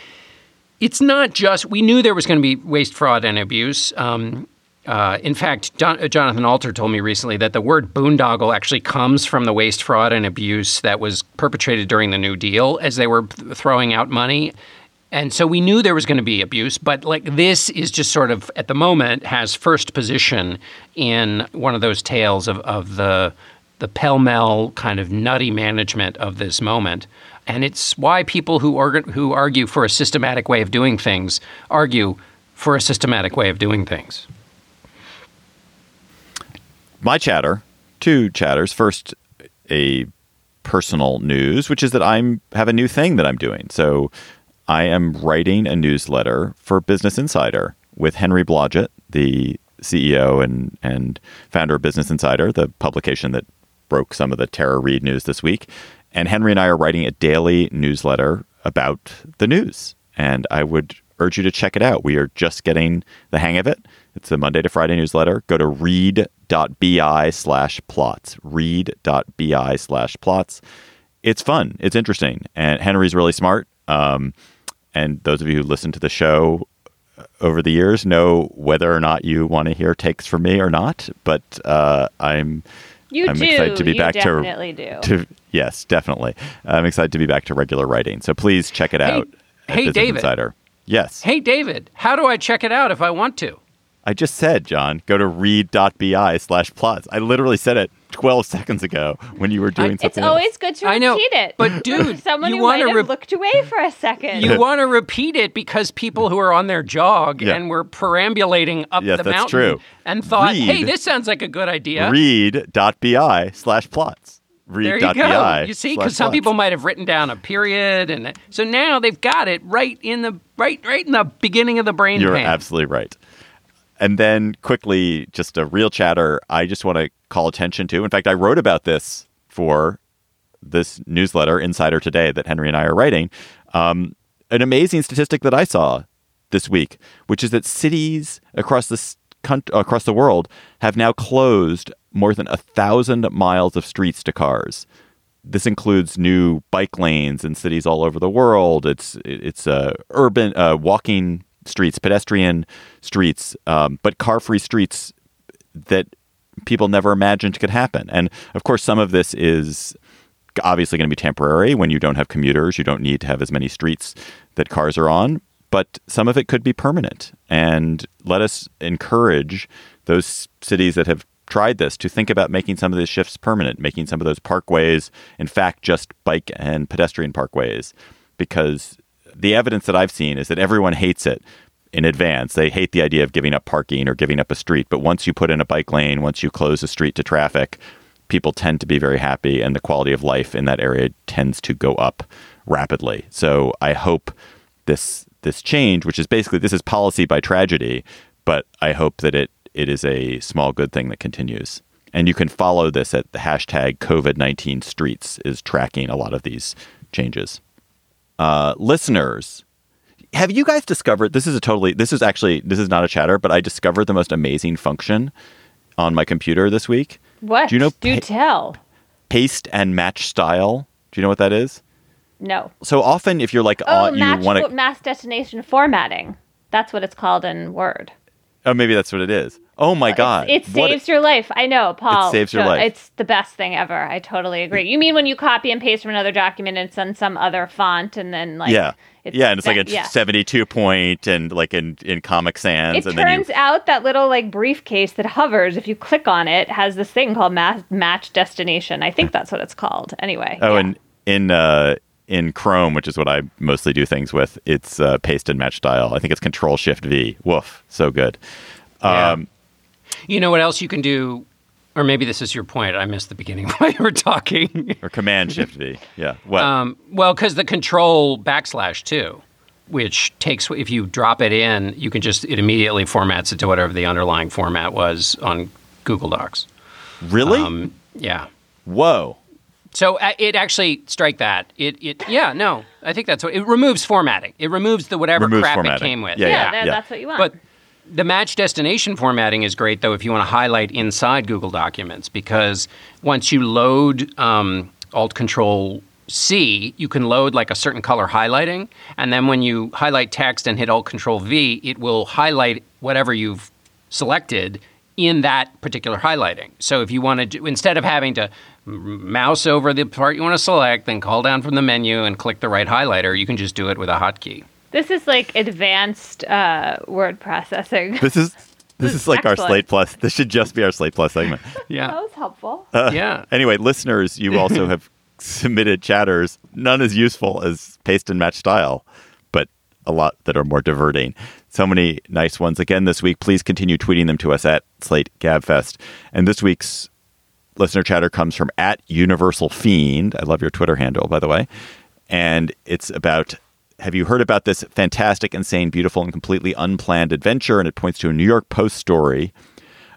it's not just, we knew there was going to be waste, fraud, and abuse. Um, uh, in fact, John, uh, Jonathan Alter told me recently that the word boondoggle actually comes from the waste, fraud, and abuse that was perpetrated during the New Deal as they were th- throwing out money. And so we knew there was going to be abuse, but like this is just sort of, at the moment, has first position in one of those tales of, of the the pell-mell kind of nutty management of this moment. And it's why people who argue, who argue for a systematic way of doing things argue for a systematic way of doing things. My chatter, two chatters. First, a personal news, which is that I'm have a new thing that I'm doing. So I am writing a newsletter for Business Insider with Henry Blodgett, the C E O and, and founder of Business Insider, the publication that broke some of the Tara Reade news this week. And Henry and I are writing a daily newsletter about the news. And I would urge you to check it out. We are just getting the hang of it. It's a Monday to Friday newsletter. Go to read.bi slash plots. Read.bi slash plots. It's fun. It's interesting. And Henry's really smart. Um, and those of you who listen to the show over the years know whether or not you want to hear takes from me or not. But uh, I'm you I'm do. excited to be you back definitely to, do. to yes, definitely. I'm excited to be back to regular writing. So please check it out. Hey, at hey Business David. Insider. Yes. Hey, David, how do I check it out if I want to? I just said, John, go to read.bi slash plots. I literally said it twelve seconds ago when you were doing I, something It's always else. good to I repeat know, it. but dude, someone you who might wanna have rep- looked away for a second. You want to repeat it because people who are on their jog Yeah. and were perambulating up Yes, the that's mountain true. and thought, Read. hey, this sounds like a good idea. Read.bi slash plots. There you go. You see, because some people might have written down a period, and so now they've got it right in the right, right in the beginning of the brain You're pan. absolutely right. And then quickly, just a real chatter, I just want to call attention to. In fact, I wrote about this for this newsletter, Insider Today, that Henry and I are writing. Um, an amazing statistic that I saw this week, which is that cities across this country, across the world have now closed more than a thousand miles of streets to cars. This includes new bike lanes in cities all over the world. It's it's uh, urban uh, walking streets, pedestrian streets, um, but car-free streets that people never imagined could happen. And of course, some of this is obviously going to be temporary. When you don't have commuters, you don't need to have as many streets that cars are on. But some of it could be permanent. And let us encourage those cities that have tried this to think about making some of these shifts permanent, making some of those parkways, in fact, just bike and pedestrian parkways, because the evidence that I've seen is that everyone hates it in advance. They hate the idea of giving up parking or giving up a street. But once you put in a bike lane, once you close a street to traffic, people tend to be very happy and the quality of life in that area tends to go up rapidly. So I hope this this change, which is basically, this is policy by tragedy, but I hope that it it is a small good thing that continues. And you can follow this at the hashtag COVID nineteen streets is tracking a lot of these changes. Uh, listeners, have you guys discovered, this is a totally, this is actually, this is not a chatter, but I discovered the most amazing function on my computer this week. What? Do you know Do pa- tell. Paste and match style? Do you know what that is? No. So often if you're like, Oh, on, you match want to, mass destination formatting. That's what it's called in Word. oh, maybe that's what it is. Oh my God. It, it What- saves your life. I know, Paul. It saves your So life. It's the best thing ever. I totally agree. You mean when you copy and paste from another document and it's in some other font and then like yeah. it's yeah, and it's like that- a yeah. seventy-two point and like in, in Comic Sans. It and then turns you, out that little like briefcase that hovers, if you click on it, has this thing called ma- match destination. I think that's what it's called. Anyway. Oh, yeah. and in uh, in Chrome, which is what I mostly do things with, it's uh, paste and match style. I think it's Control Shift V. Woof, so good. Yeah. Um, You know what else you can do? Or maybe this is your point. I missed the beginning while you were talking. or Command Shift V. Yeah. What? Um, well, because the control backslash too, which takes, if you drop it in, you can just, it immediately formats it to whatever the underlying format was on Google Docs. really? Um, yeah. Whoa. So uh, it actually, strike that. It, it, yeah, no, I think that's what, it removes formatting. It removes the whatever Removes crap formatting. it came with. Yeah, yeah, yeah, that- yeah. that's what you want. But the match destination formatting is great, though, if you want to highlight inside Google Documents, because once you load um, Alt-Control-C, you can load like a certain color highlighting, and then when you highlight text and hit Alt-Control-V, it will highlight whatever you've selected in that particular highlighting. So if you want to do, instead of having to m- mouse over the part you want to select, then call down from the menu and click the right highlighter, you can just do it with a hotkey. This is like advanced uh, word processing. This is this is like our excellent. Slate Plus. This should just be our Slate Plus segment. Yeah. That was helpful. Yeah. Anyway, listeners, you also have submitted chatters. None as useful as paste and match style, but a lot that are more diverting. So many nice ones again this week. Please continue tweeting them to us at Slate Gabfest. And this week's listener chatter comes from at Universal Fiend. I love your Twitter handle, by the way. And it's about, have you heard about this fantastic, insane, beautiful, and completely unplanned adventure? And it points to a New York Post story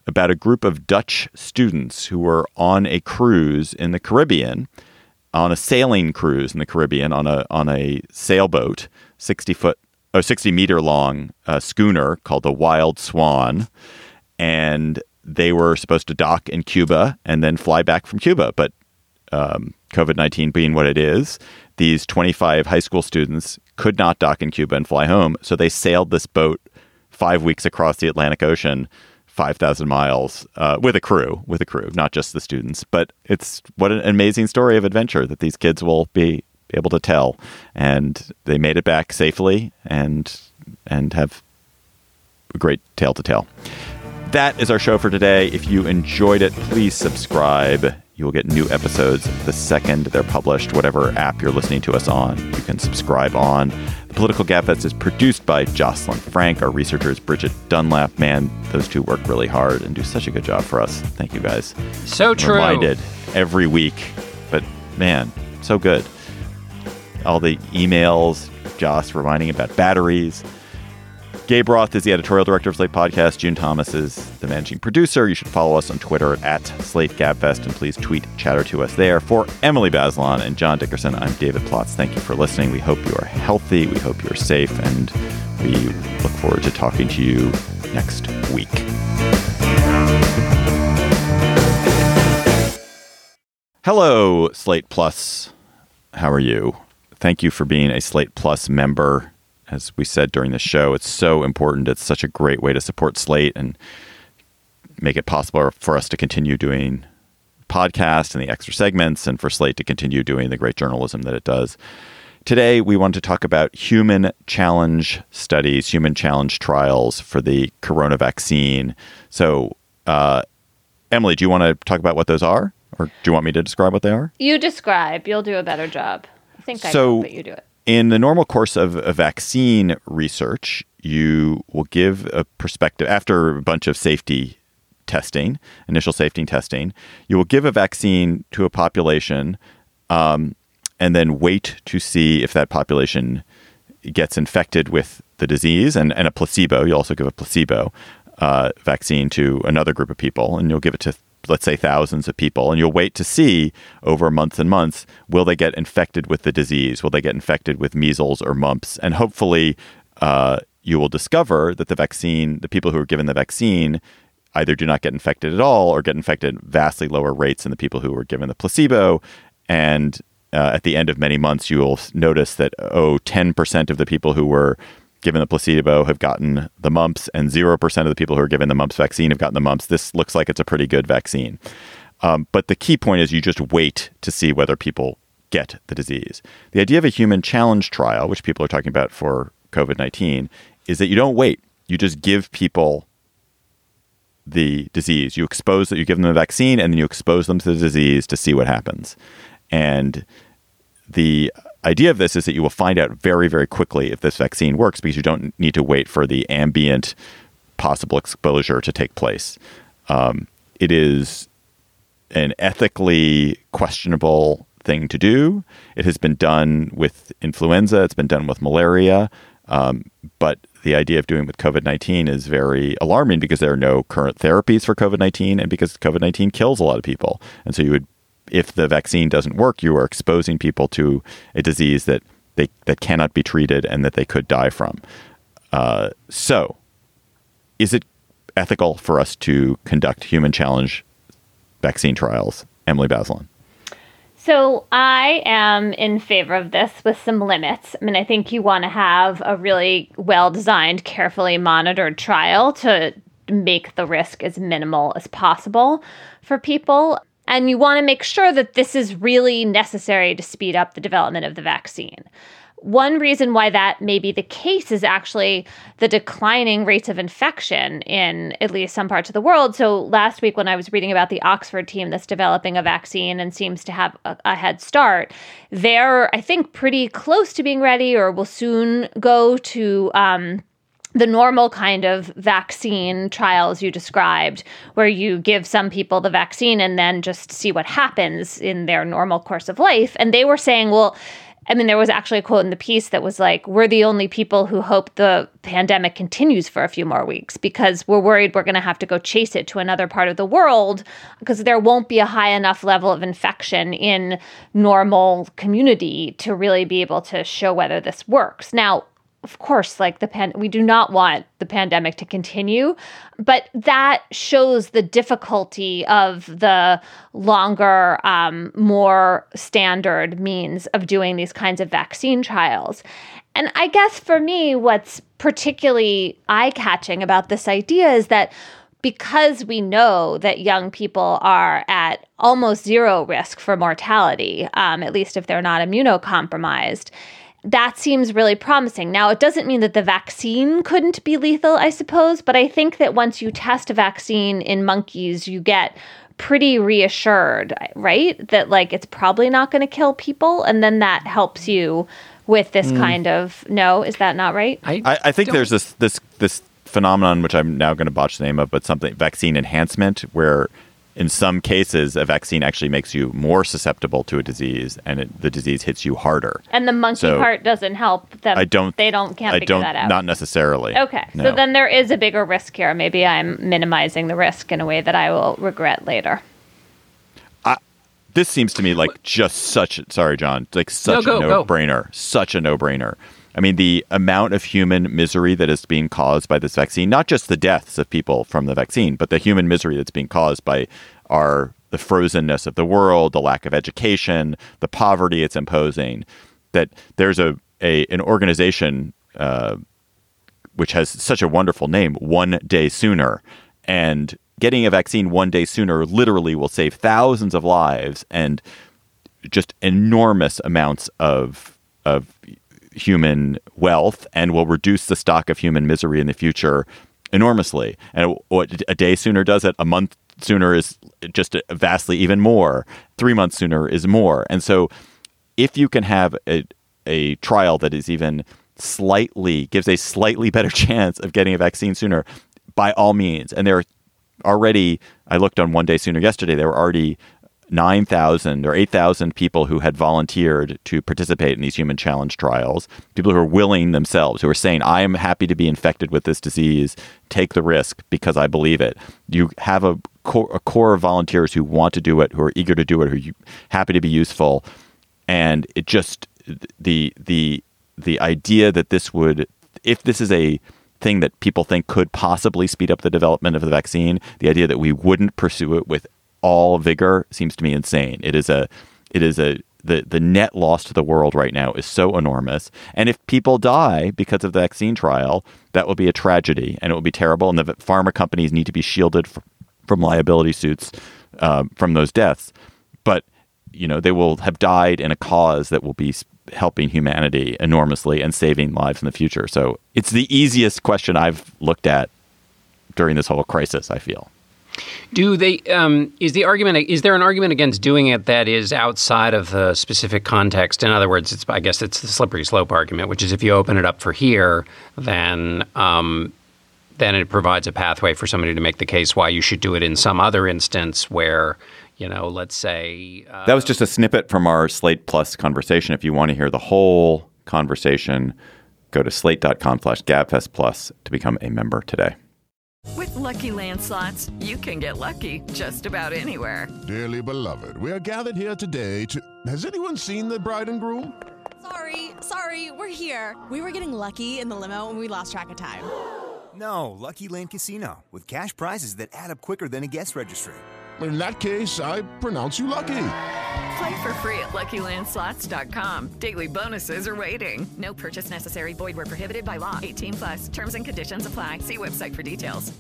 about a group of Dutch students who were on a cruise in the Caribbean, on a sailing cruise in the Caribbean, on a on a sailboat, sixty foot or sixty meter long uh, schooner called the Wild Swan, and they were supposed to dock in Cuba and then fly back from Cuba. But um, COVID nineteen being what it is, these twenty-five high school students could not dock in Cuba and fly home. So they sailed this boat five weeks across the Atlantic Ocean, five thousand miles, uh, with a crew, with a crew, not just the students. But it's what an amazing story of adventure that these kids will be able to tell. And they made it back safely and and have a great tale to tell. That is our show for today. If you enjoyed it, please subscribe. You will get new episodes the second they're published, whatever app you're listening to us on. You can subscribe on. The Political Gabfest is produced by Jocelyn Frank. Our researcher is Bridget Dunlap. Man, those two work really hard and do such a good job for us. Thank you, guys. So true. Reminded every week. But, man, so good. All the emails, Joss reminding about batteries. Gabe Roth is the editorial director of Slate Podcast. June Thomas is the managing producer. You should follow us on Twitter at Slate Gabfest, and please tweet chatter to us there. For Emily Bazelon and John Dickerson, I'm David Plotz. Thank you for listening. We hope you are healthy. We hope you're safe, and we look forward to talking to you next week. Hello, Slate Plus. How are you? Thank you for being a Slate Plus member. As we said during the show, it's so important. It's such a great way to support Slate and make it possible for us to continue doing podcasts and the extra segments, and for Slate to continue doing the great journalism that it does. Today, we want to talk about human challenge studies, human challenge trials for the corona vaccine. So, uh, Emily, do you want to talk about what those are? Or do you want me to describe what they are? You describe. You'll do a better job. I think I so, know, but you do it. In the normal course of a vaccine research, you will give a perspective after a bunch of safety testing, initial safety testing. You will give a vaccine to a population um, and then wait to see if that population gets infected with the disease, and, and a placebo. You'll also give a placebo uh, vaccine to another group of people, and you'll give it to, let's say, thousands of people, and you'll wait to see over months and months, will they get infected with the disease? Will they get infected with measles or mumps? And hopefully uh, you will discover that the vaccine, the people who are given the vaccine, either do not get infected at all or get infected at vastly lower rates than the people who were given the placebo. And uh, at the end of many months, you will notice that, oh, ten percent of the people who were given the placebo have gotten the mumps, and zero percent of the people who are given the mumps vaccine have gotten the mumps. This looks like it's a pretty good vaccine. Um, but the key point is you just wait to see whether people get the disease. The idea of a human challenge trial, which people are talking about for COVID nineteen, is that you don't wait. You just give people the disease. You expose that, you give them the vaccine, and then you expose them to the disease to see what happens. And the idea of this is that you will find out very, very quickly if this vaccine works, because you don't need to wait for the ambient possible exposure to take place. Um, it is an ethically questionable thing to do. It has been done with influenza. It's been done with malaria. Um, but the idea of doing it with COVID nineteen is very alarming, because there are no current therapies for COVID nineteen, and because COVID nineteen kills a lot of people. And so you would, if the vaccine doesn't work, you are exposing people to a disease that they that cannot be treated and that they could die from. Uh, so, is it ethical for us to conduct human challenge vaccine trials? Emily Bazelon. So I am in favor of this with some limits. I mean, I think you want to have a really well-designed, carefully monitored trial to make the risk as minimal as possible for people. And you want to make sure that this is really necessary to speed up the development of the vaccine. One reason why that may be the case is actually the declining rates of infection in at least some parts of the world. So last week, when I was reading about the Oxford team that's developing a vaccine and seems to have a, a head start, they're, I think, pretty close to being ready, or will soon go to um, the normal kind of vaccine trials you described, where you give some people the vaccine and then just see what happens in their normal course of life. And they were saying, well, I mean, there was actually a quote in the piece that was like, we're the only people who hope the pandemic continues for a few more weeks because we're worried we're going to have to go chase it to another part of the world because there won't be a high enough level of infection in normal community to really be able to show whether this works. Now, of course, like the pan, we do not want the pandemic to continue, but that shows the difficulty of the longer, um, more standard means of doing these kinds of vaccine trials. And I guess for me, what's particularly eye-catching about this idea is that because we know that young people are at almost zero risk for mortality, um, at least if they're not immunocompromised, that seems really promising. Now, it doesn't mean that the vaccine couldn't be lethal, I suppose, but I think that once you test a vaccine in monkeys, you get pretty reassured, right? That like it's probably not going to kill people. And then that helps you with this mm. kind of, no, is that not right? I, I, I think there's this this this phenomenon, which I'm now going to botch the name of, but something, vaccine enhancement, where in some cases, a vaccine actually makes you more susceptible to a disease, and it, the disease hits you harder. And the monkey so part doesn't help them. I don't. They don't can't I figure don't, that out. Not necessarily. Okay, no. So then there is a bigger risk here. Maybe I'm minimizing the risk in a way that I will regret later. I, this seems to me like just such. Sorry, John. Like such no, go, a no-brainer. Go. Such a no-brainer. I mean, the amount of human misery that is being caused by this vaccine, not just the deaths of people from the vaccine, but the human misery that's being caused by our the frozenness of the world, the lack of education, the poverty it's imposing, that there's a, a an organization uh, which has such a wonderful name, One Day Sooner. And getting a vaccine one day sooner literally will save thousands of lives and just enormous amounts of of human wealth, and will reduce the stock of human misery in the future enormously. And what a day sooner does it, a month sooner is just vastly even more. Three months sooner is more. And so if you can have a, a trial that is even slightly, gives a slightly better chance of getting a vaccine sooner, by all means. And there are already, I looked on One Day Sooner yesterday, there were already nine thousand or eight thousand people who had volunteered to participate in these human challenge trials, people who are willing themselves, who are saying, I am happy to be infected with this disease, take the risk because I believe it. You have a core, a core of volunteers who want to do it, who are eager to do it, who are happy to be useful. And it just, the, the, the idea that this would, if this is a thing that people think could possibly speed up the development of the vaccine, the idea that we wouldn't pursue it with all vigor seems to me insane. It is a, it is a, the, the net loss to the world right now is so enormous. And if people die because of the vaccine trial, that will be a tragedy and it will be terrible. And the pharma companies need to be shielded f- from liability suits uh, from those deaths. But, you know, they will have died in a cause that will be helping humanity enormously and saving lives in the future. So it's the easiest question I've looked at during this whole crisis, I feel. Do they, um, is the argument, is there an argument against doing it that is outside of the specific context? In other words, it's, I guess it's the slippery slope argument, which is if you open it up for here, then, um, then it provides a pathway for somebody to make the case why you should do it in some other instance where, you know, let's say. Uh, that was just a snippet from our Slate Plus conversation. If you want to hear the whole conversation, go to slate.com slash gabfest plus to become a member today. With Lucky Land Slots, you can get lucky just about anywhere. Dearly beloved, we are gathered here today to... Has anyone seen the bride and groom? Sorry, sorry, we're here. We were getting lucky in the limo and we lost track of time. No, Lucky Land Casino, with cash prizes that add up quicker than a guest registry. In that case, I pronounce you lucky. Play for free at lucky land slots dot com. Daily bonuses are waiting. No purchase necessary. Void where prohibited by law. eighteen plus. Terms and conditions apply. See website for details.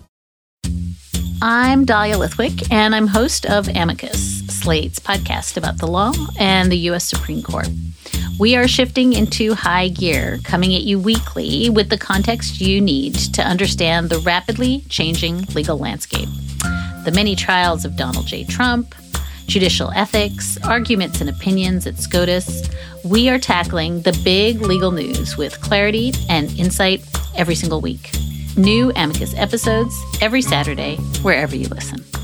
I'm Dahlia Lithwick, and I'm host of Amicus, Slate's podcast about the law and the U S Supreme Court. We are shifting into high gear, coming at you weekly with the context you need to understand the rapidly changing legal landscape. The many trials of Donald J. Trump, judicial ethics, arguments and opinions at SCOTUS. We are tackling the big legal news with clarity and insight every single week. New Amicus episodes every Saturday, wherever you listen.